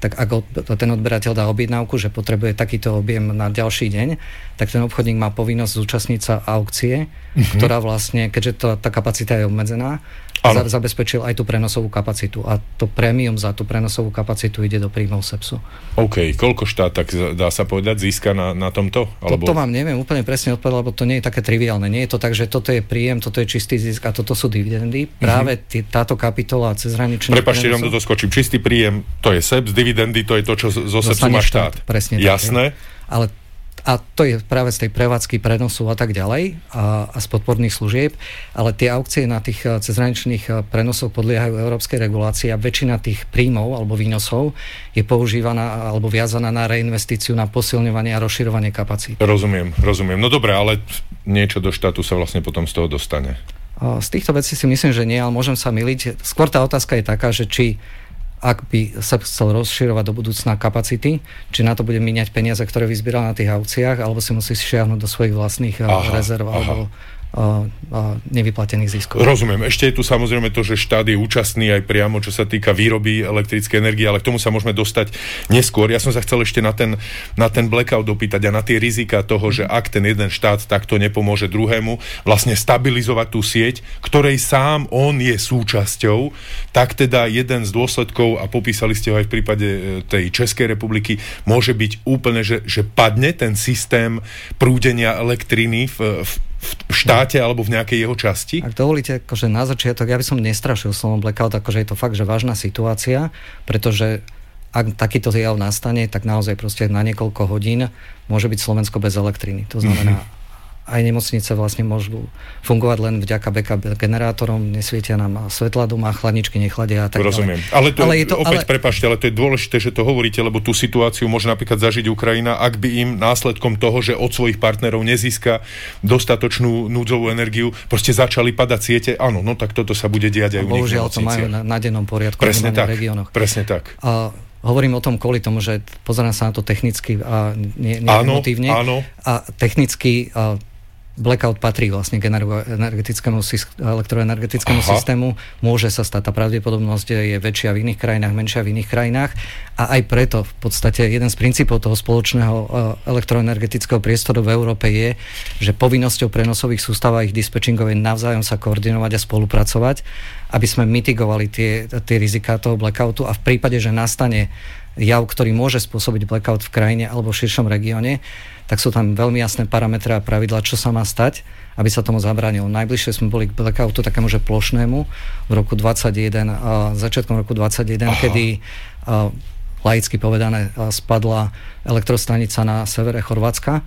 Speaker 4: tak ak ten odberateľ dá objednávku, že potrebuje takýto objem na ďalší deň, tak ten obchodník má povinnosť zúčastniť sa aukcie, mm-hmm. ktorá vlastne, keďže to, tá kapacita je obmedzená, za, zabezpečil aj tú prenosovú kapacitu. A to prémium za tú prenosovú kapacitu ide do príjmov SEPSu.
Speaker 3: OK. Koľko štát, tak dá sa povedať, získa na, na tomto? Alebo...
Speaker 4: To, to vám neviem úplne presne odpovedať, lebo to nie je také triviálne. Nie je to tak, že toto je príjem, toto je čistý zisk a toto sú dividendy. Práve tí, táto kapitola cezhraničných...
Speaker 3: Prepáčte, vám do toho skočím. Čistý príjem, to je SEPS, dividendy, to je to, čo zo SEPSu má štát. štát.
Speaker 4: Presne.
Speaker 3: Jasné.
Speaker 4: Tak, ale a to je práve z tej prevádzky, prenosu a tak ďalej a, a z podporných služieb, ale tie aukcie na tých cezhraničných prenosoch podliehajú európskej regulácii a väčšina tých príjmov alebo výnosov je používaná alebo viazaná na reinvestíciu, na posilňovanie a rozširovanie kapacít. Rozumiem,
Speaker 3: rozumiem. No dobre, ale niečo do štátu sa vlastne potom z toho dostane.
Speaker 4: Z týchto vecí si myslím, že nie, ale môžem sa myliť. Skôr tá otázka je taká, že či ak by sa chcel rozširovať do budúcna kapacity, či na to bude míňať peniaze, ktoré vyzbieral na tých aukciách, alebo si musí šiahnuť do svojich vlastných aha, rezerv aha. alebo a, a nevyplatených ziskov.
Speaker 3: Rozumiem. Ešte je tu samozrejme to, že štát je účastný aj priamo, čo sa týka výroby elektrickej energie, ale k tomu sa môžeme dostať neskôr. Ja som sa chcel ešte na ten, na ten blackout dopýtať a na tie rizika toho, že ak ten jeden štát takto nepomôže druhému, vlastne stabilizovať tú sieť, ktorej sám on je súčasťou, tak teda jeden z dôsledkov, a popísali ste ho aj v prípade tej Českej republiky, môže byť úplne, že, že padne ten systém prúdenia elektriny v, v v štáte alebo v nejakej jeho časti?
Speaker 4: Ak dovolíte, akože na začiatok, ja by som nestrašil slovom blackout, akože je to fakt, že vážna situácia, pretože ak takýto jav nastane, tak naozaj proste na niekoľko hodín môže byť Slovensko bez elektriny. To znamená, mm-hmm. aj nemocnice vlastne môžu fungovať len vďaka backup generátorom, nesvietia nám svetla doma, chladničky nechladia a tak ďalej.
Speaker 3: Rozumiem. Ale, to, ale je to, opäť ale... prepáčte, ale to je dôležité, že to hovoríte, lebo tú situáciu môže napríklad zažiť Ukrajina, ak by im následkom toho, že od svojich partnerov nezíska dostatočnú núdzovú energiu, proste začali padať siete. Áno, no tak toto sa bude diať aj u nich.
Speaker 4: Bohužiaľ to majú na, na dennom poriadku v regiónoch.
Speaker 3: Presne tak.
Speaker 4: A hovorím o tom kvôli tomu, že pozerám sa na to technicky a nie, nie áno, emotívne.
Speaker 3: Áno.
Speaker 4: A technicky a blackout patrí vlastne k energetickému, elektroenergetickému Aha. systému. Môže sa stať, tá pravdepodobnosť je väčšia v iných krajinách, menšia v iných krajinách a aj preto v podstate jeden z princípov toho spoločného elektroenergetického priestoru v Európe je, že povinnosťou prenosových sústav a ich dispečingov je navzájom sa koordinovať a spolupracovať, aby sme mitigovali tie, tie riziká toho blackoutu a v prípade, že nastane jav, ktorý môže spôsobiť blackout v krajine alebo v širšom regióne, tak sú tam veľmi jasné parametre a pravidlá, čo sa má stať, aby sa tomu zabránilo. Najbližšie sme boli k blackoutu takému, že plošnému v roku dvadsaťjeden, a začiatkom roku dvadsaťjeden, Aha. kedy a, laicky povedané a, spadla elektrostanica na severe Chorvátska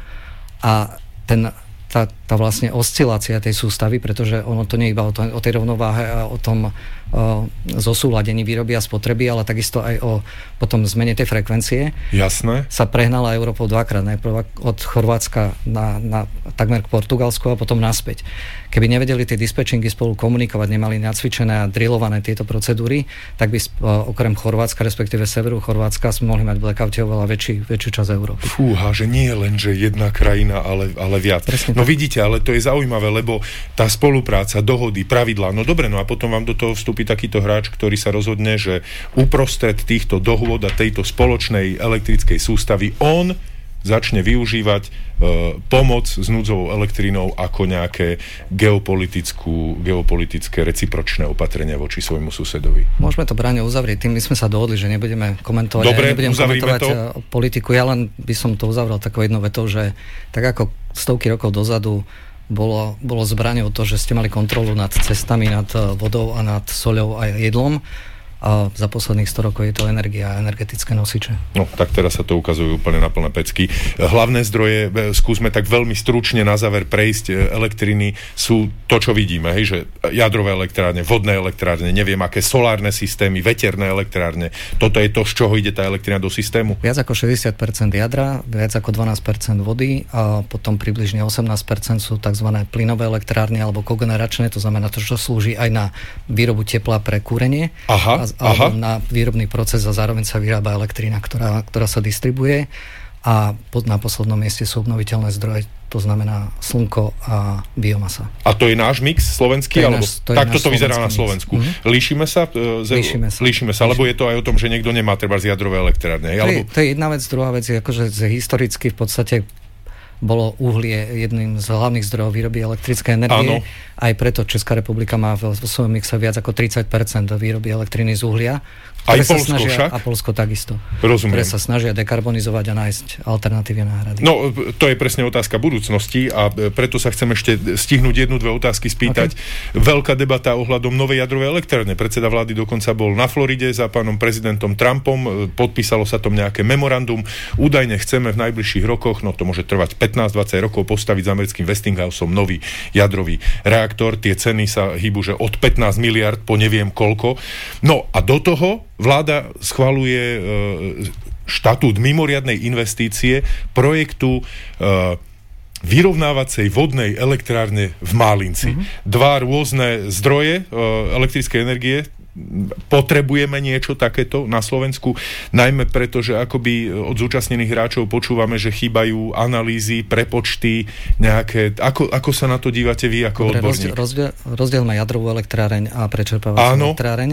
Speaker 4: a ten Tá, tá vlastne oscilácia tej sústavy, pretože ono to nie je iba o, to, o tej rovnováhe a o tom o, zosúladení výroby a spotreby, ale takisto aj o potom zmene tej frekvencie.
Speaker 3: Jasné.
Speaker 4: Sa prehnala Európou dvakrát. Najprv od Chorvátska na, na takmer k Portugalsku a potom naspäť. Keby nevedeli tie dispečingy spolu komunikovať, nemali nacvičené a drillované tieto procedúry, tak by o, okrem Chorvátska, respektíve severu Chorvátska sme mohli mať blackouty oveľa väčší, väčšiu časť Európy.
Speaker 3: Fúha, že nie je len, že jedna krajina, ale, ale viac.
Speaker 4: Presne.
Speaker 3: No vidíte, ale to je zaujímavé, lebo tá spolupráca, dohody, pravidlá, no dobre, no a potom vám do toho vstúpi takýto hráč, ktorý sa rozhodne, že uprostred týchto dohôd a tejto spoločnej elektrickej sústavy on začne využívať e, pomoc s núdzovou elektrínou ako nejaké geopolitickú, geopolitické recipročné opatrenia voči svojmu susedovi.
Speaker 4: Môžeme to Braňo uzavrieť, tým my sme sa dohodli, že nebudeme komentovať,
Speaker 3: Dobre,
Speaker 4: ja nebudem komentovať
Speaker 3: to.
Speaker 4: politiku, ja len by som to uzavrel takou jednou vetou, že tak ako stovky rokov dozadu bolo, bolo zbraňou to, že ste mali kontrolu nad cestami, nad vodou a nad soľou a jedlom, a za posledných sto rokov je to energia a energetické nosiče.
Speaker 3: No, tak teraz sa to ukazujú úplne na plné pecky. Hlavné zdroje, skúsme tak veľmi stručne na záver prejsť, elektriny sú to, čo vidíme, hej, že jadrové elektrárne, vodné elektrárne, neviem aké solárne systémy, veterné elektrárne. Toto je to, z čoho ide tá elektrina do systému?
Speaker 4: Viac ako šesťdesiat percent jadra, viac ako dvanásť percent vody a potom približne osemnásť percent sú tzv. Plynové elektrárne alebo kogeneračné, to znamená to, čo slúži aj na výrobu tepla pre kúrenie.
Speaker 3: Aha.
Speaker 4: alebo na výrobný proces a zároveň sa vyrába elektrina, ktorá, ktorá sa distribuje. a pod, na poslednom mieste sú obnoviteľné zdroje, to znamená slnko a biomasa.
Speaker 3: A to je náš mix slovenský?
Speaker 4: To
Speaker 3: alebo
Speaker 4: náš, to
Speaker 3: takto to vyzerá na
Speaker 4: mix.
Speaker 3: Slovensku. Mm-hmm. Líšime sa? Ze,
Speaker 4: Líšime sa.
Speaker 3: Líšime sa, lebo je to aj o tom, že niekto nemá treba z jadrové elektrárne.
Speaker 4: To,
Speaker 3: alebo...
Speaker 4: je, to je jedna vec, druhá vec je akože historicky v podstate bolo uhlie jedným z hlavných zdrojov výroby elektrickej energie. Áno. Aj preto Česká republika má vo svojom mixe viac ako tridsať percent výroby elektriny z uhlia.
Speaker 3: Aj Poľsko
Speaker 4: snažia,
Speaker 3: však?
Speaker 4: A Poľsko takisto.
Speaker 3: Rozumiem.
Speaker 4: Ktoré sa snažia dekarbonizovať a nájsť alternatívne náhrady.
Speaker 3: No, to je presne otázka budúcnosti a preto sa chcem ešte stihnúť jednu, dve otázky spýtať. Okay. Veľká debata ohľadom novej jadrovej elektrárne. Predseda vlády dokonca bol na Floride za pánom prezidentom Trumpom. Podpísalo sa tom nejaké memorandum. Údajne chceme v najbližších rokoch, no to môže trvať pätnásť dvadsať rokov, postaviť s americkým Westinghouseom nový jadrový reaktor. Tie ceny sa hýbu, že od pätnásť miliárd po neviem koľko. No a do toho vláda schvaľuje e, štatút mimoriadnej investície projektu e, vyrovnávacej vodnej elektrárne v Málinci. Mm-hmm. Dva rôzne zdroje e, elektrickej energie. Potrebujeme niečo takéto na Slovensku, najmä preto, že akoby od zúčastnených hráčov počúvame, že chýbajú analýzy, prepočty, nejaké... Ako, ako sa na to dívate vy ako
Speaker 4: Dobre,
Speaker 3: odborník?
Speaker 4: Rozdiel, rozdielme jadrovú elektráreň a prečerpávaciu elektráreň.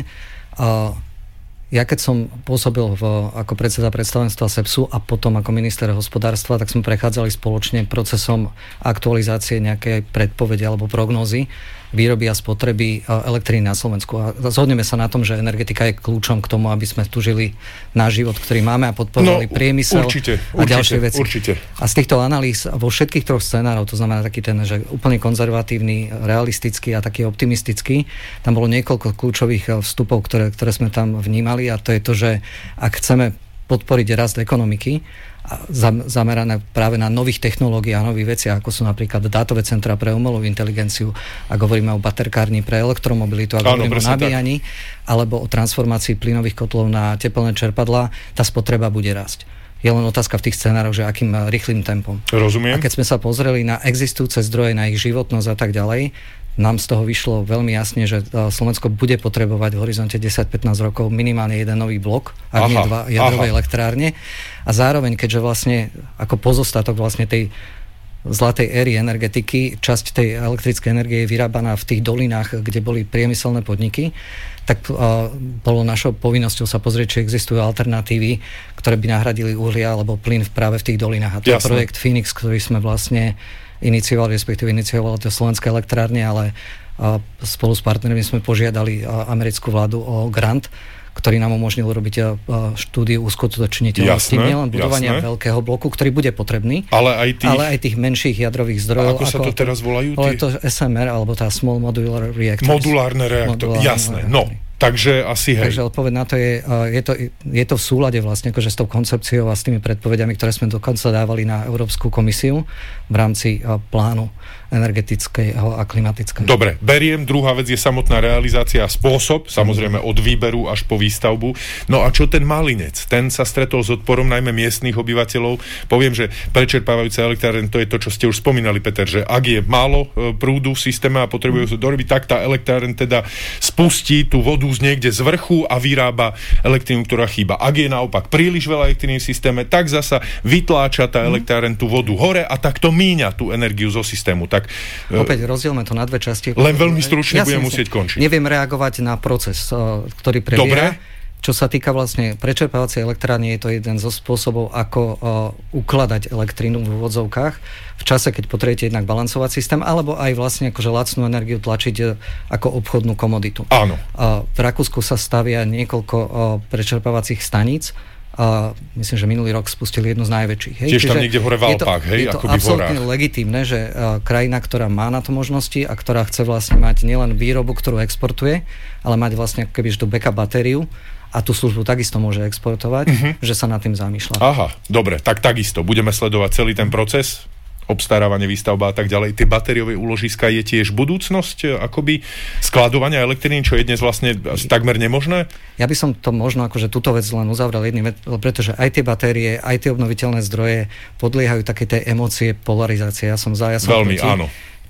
Speaker 4: A ja keď som pôsobil v, ako predseda predstavenstva SEPSu a potom ako minister hospodárstva, tak sme prechádzali spoločne procesom aktualizácie nejakej predpovede alebo prognózy výroby a spotreby elektriny na Slovensku. A zhodneme sa na tom, že energetika je kľúčom k tomu, aby sme tu žili náš život, ktorý máme a podporovali no, priemysel
Speaker 3: určite,
Speaker 4: a
Speaker 3: určite,
Speaker 4: ďalšie veci.
Speaker 3: Určite.
Speaker 4: A z týchto analýz vo všetkých troch scenárov, to znamená taký ten, že úplne konzervatívny, realistický a taký optimistický, tam bolo niekoľko kľúčových vstupov, ktoré, ktoré sme tam vnímali, a to je to, že ak chceme podporiť rast ekonomiky, zamerané práve na nových technológií a nových veciach, ako sú napríklad dátové centra pre umelú inteligenciu, ak hovoríme o baterkárni pre elektromobilitu, ak hovoríme o nabíjaní, alebo o transformácii plynových kotlov na teplné čerpadlá, tá spotreba bude rásť. Je len otázka v tých scenároch, že akým rýchlym tempom.
Speaker 3: Rozumiem.
Speaker 4: A keď sme sa pozreli na existujúce zdroje, na ich životnosť a tak ďalej, nám z toho vyšlo veľmi jasne, že Slovensko bude potrebovať v horizonte desať pätnásť rokov minimálne jeden nový blok, ak nie dva jadrové elektrárne. A zároveň, keďže vlastne ako pozostatok vlastne tej zlatej éry energetiky, časť tej elektrickej energie je vyrábaná v tých dolinách, kde boli priemyselné podniky, tak uh, bolo našou povinnosťou sa pozrieť, či existujú alternatívy, ktoré by nahradili uhlia alebo plyn práve v tých dolinách. A to Jasne. je projekt Phoenix, ktorý sme vlastne iniciovali, respektíve iniciovali to slovenské elektrárne, ale uh, spolu s partnermi sme požiadali uh, americkú vládu o grant, ktorý nám umožnil urobiť uh, štúdiu uskutočniteľnosti nielen budovania jasné. veľkého bloku, ktorý bude potrebný, ale aj tých, ale aj tých menších jadrových zdrojov.
Speaker 3: A ako, ako sa to teraz volajú?
Speaker 4: Ale to es em er, alebo tá Small Modular Reactors.
Speaker 3: Modulárne reaktory, jasné. No, takže asi hej.
Speaker 4: Takže odpoveď na to je, je to, je to v súlade vlastne akože s tou koncepciou a s tými predpovediami, ktoré sme dokonca dávali na Európsku komisiu v rámci plánu energetického a klimatického.
Speaker 3: Dobre, beriem. Druhá vec je samotná realizácia a spôsob, samozrejme od výberu až po výstavbu. No a čo ten Málinec? Ten sa stretol s odporom najmä miestnych obyvateľov. Poviem, že prečerpávajúca elektrárne, to je to, čo ste už spomínali, Peter, že ak je málo prúdu v systéme a potrebujú sa dorobiť, tak tá elektrárne teda spustí tú vodu z niekde z vrchu a vyrába elektrínu, ktorá chýba. Ak je naopak príliš veľa elektriny v systéme, tak zasa vytláča tá elektrárne tú vodu hore a takto míňa tú energiu zo systému. Tak
Speaker 4: opäť rozdielme to na dve časti.
Speaker 3: Len veľmi stručne
Speaker 4: Jasne,
Speaker 3: budem musieť končiť.
Speaker 4: Neviem reagovať na proces, ktorý prebieha.
Speaker 3: Dobre.
Speaker 4: Čo sa týka vlastne prečerpávacej elektrárne, je to jeden zo spôsobov, ako uh, ukladať elektrínu v úvodzovkách v čase, keď potrebujete jednak balancovať systém, alebo aj vlastne akože lacnú energiu tlačiť uh, ako obchodnú komoditu.
Speaker 3: Áno.
Speaker 4: Uh, v Rakúsku sa stavia niekoľko uh, prečerpávacích staníc. A myslím, že minulý rok spustili jednu z najväčších. Hej?
Speaker 3: Tiež tam niekde hore v Alpách, hej?
Speaker 4: Je to, je to absolútne legitímne, že uh, krajina, ktorá má na to možnosti a ktorá chce vlastne mať nielen výrobu, ktorú exportuje, ale mať vlastne kebyže do backup batériu a tú službu takisto môže exportovať, uh-huh. že sa nad tým zamýšľa.
Speaker 3: Aha, dobre, tak takisto. Budeme sledovať celý ten proces, obstarávanie, výstavba a tak ďalej. Tie batériové úložiska je tiež budúcnosť akoby skladovania elektriny, čo je dnes vlastne takmer nemožné?
Speaker 4: Ja by som to možno akože túto vec len uzavrel jedným, pretože aj tie batérie, aj tie obnoviteľné zdroje podliehajú takej tej emócie polarizácie. Ja som za, ja som
Speaker 3: Veľmi,
Speaker 4: proti.
Speaker 3: áno.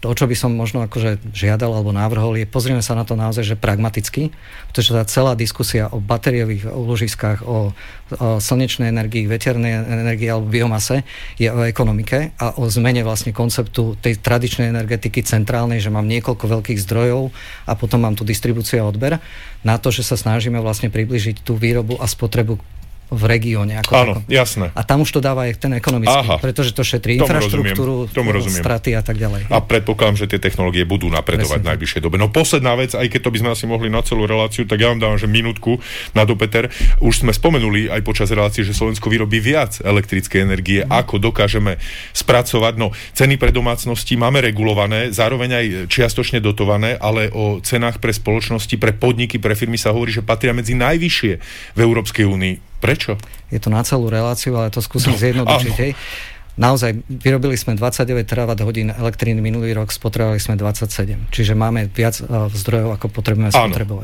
Speaker 4: to, čo by som možno akože žiadal alebo navrhol, je pozrieme sa na to naozaj, že pragmaticky, pretože tá celá diskusia o batériových úložiskách, o, o slnečnej energii, veternej energii alebo biomase je o ekonomike a o zmene vlastne konceptu tej tradičnej energetiky centrálnej, že mám niekoľko veľkých zdrojov a potom mám tu distribúciu a odber, na to, že sa snažíme vlastne približiť tú výrobu a spotrebu v regióne. Ako
Speaker 3: Áno,
Speaker 4: takom.
Speaker 3: jasné.
Speaker 4: A tam už to dáva aj ten ekonomický, Aha, pretože to šetrí
Speaker 3: tomu
Speaker 4: infraštruktúru,
Speaker 3: rozumiem,
Speaker 4: straty a tak ďalej.
Speaker 3: A predpokladám, že tie technológie budú napredovať v najbližšej dobe. No posledná vec, aj keď to by sme asi mohli na celú reláciu, tak ja vám dávam, že minútku na to, Peter. Už sme spomenuli aj počas relácie, že Slovensko vyrobí viac elektrickej energie, mm. ako dokážeme spracovať. No, ceny pre domácnosti máme regulované, zároveň aj čiastočne dotované, ale o cenách pre spoločnosti, pre podniky, pre firmy sa hovorí, že patria medzi najvyššie v Európskej únii. Prečo?
Speaker 4: Je to na celú reláciu, ale to skúsim no, zjednodučiť. Hej. Naozaj, vyrobili sme dvadsaťdeväť terawatt hodín elektríny minulý rok, spotrebovali sme dvadsaťsedem. Čiže máme viac uh, zdrojov, ako potrebujeme spotrebovať.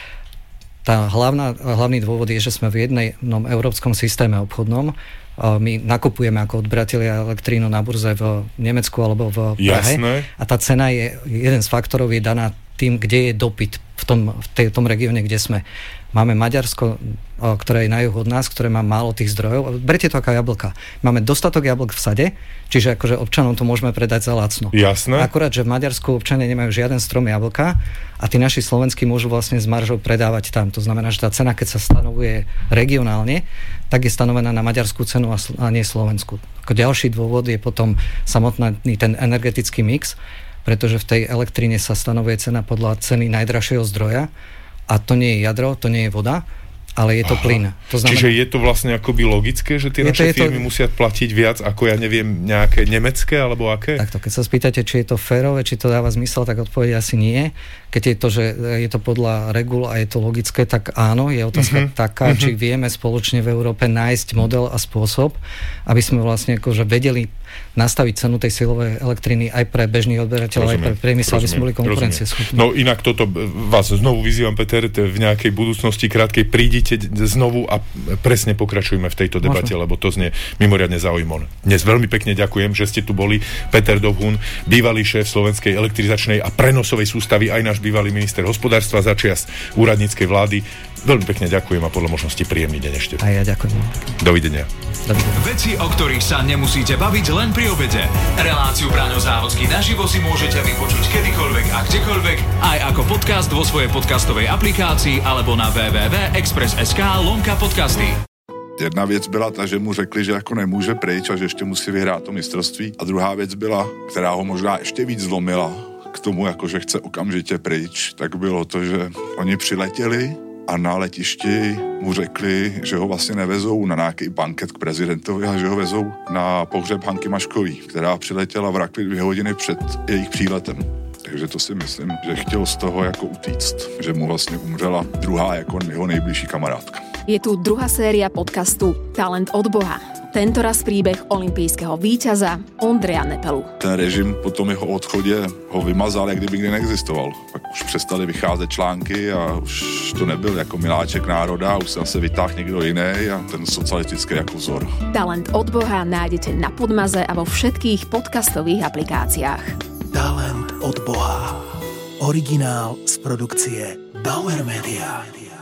Speaker 4: Tá hlavná, hlavný dôvod je, že sme v jednom európskom systéme obchodnom. Uh, my nakupujeme ako odberatelia elektrínu na burze v Nemecku alebo v Prahe.
Speaker 3: Jasné.
Speaker 4: A tá cena je, jeden z faktorov je daná tým, kde je dopyt v tom, v tej, tom regióne, kde sme. Máme Maďarsko, ktoré je na juh od nás, ktoré má málo tých zdrojov. Berte to ako jablka. Máme dostatok jablk v sade, čiže akože občanom to môžeme predať za lacno.
Speaker 3: Jasné.
Speaker 4: Akurát, že v Maďarsku občania nemajú žiaden strom jablka a tí naši slovenskí môžu vlastne s maržou predávať tam. To znamená, že tá cena, keď sa stanovuje regionálne, tak je stanovená na maďarskú cenu a, sl- a nie slovenskú. Ako ďalší dôvod je potom samotný ten energetický mix, pretože v tej elektríne sa stanovuje cena podľa ceny najdražšieho zdroja a to nie je jadro, to nie je voda, ale je to Aha. plyn. To znamená,
Speaker 3: čiže je to vlastne akoby logické, že tie naše to, firmy to... musia platiť viac ako, ja neviem, nejaké nemecké alebo aké?
Speaker 4: Takto, keď sa spýtate, či je to férové, či to dáva zmysel, tak odpoveď asi nie. Keď je to, že je to podľa regul a je to logické, tak áno, je otázka uh-huh. taká, uh-huh. či vieme spoločne v Európe nájsť model a spôsob, aby sme vlastne akože vedeli nastaviť cenu tej silovej elektriny aj pre bežných odberateľov, aj pre priemysel, aby sme boli konkurencieschopní.
Speaker 3: No inak toto vás znovu vyzývam, Peter, v nejakej budúcnosti krátkej prídite znovu a presne pokračujeme v tejto debate, Možno. lebo to znie mimoriadne zaujímavé. Dnes veľmi pekne ďakujem, že ste tu boli. Peter Dovhun, bývalý šéf Slovenskej elektrizačnej a prenosovej sústavy, aj náš bývalý minister hospodárstva za čias úradníckej vlády. Veľmi pekne ďakujem a podľa možnosti príjemný deň ešte.
Speaker 4: A ja ďakujem.
Speaker 3: Dovidenia.
Speaker 2: Dovidenia. Veci, o ktorých sa nemusíte baviť len pri obede. Reláciu Braňo Závodský naživo si môžete vypočuť kedykoľvek a kdekoľvek, aj ako podcast vo svojej podcastovej aplikácii alebo na w w w bodka express bodka es ká lomka podcasty.
Speaker 6: Jedna věc byla ta, že mu řekli, že jako nemůže pryč a že ještě musí vyhrát to mistrovství. A druhá věc byla, která ho možná ještě víc zlomila k tomu, jako že chce okamžitě pryč, tak bylo to, že oni přiletěli a na letišti mu řekli, že ho vlastně nevezou na nějaký banket k prezidentovi, ale že ho vezou na pohřeb Hanky Maškový, která přiletěla v Rakvi dvě hodiny před jejich příletem. Takže to si myslím, že chtěl z toho jako utíct, že mu vlastně umřela druhá jako jeho nejbližší kamarádka.
Speaker 7: Je tu druhá séria podcastu Talent od Boha. Tentoraz príbeh olympijského víťaza Ondreja Nepelu.
Speaker 6: Ten režim po tom jeho odchodě ho vymazal, jak kdyby nikdy neexistoval. Pak už přestali vycházet články a už to nebyl jako miláček národa, už se zase vytáhl někdo jiný a ten socialistický jako vzor.
Speaker 7: Talent od Boha nájdete na Podmaze a vo všetkých podcastových aplikáciách.
Speaker 8: Talent od Boha. Originál z produkcie Bauer Media.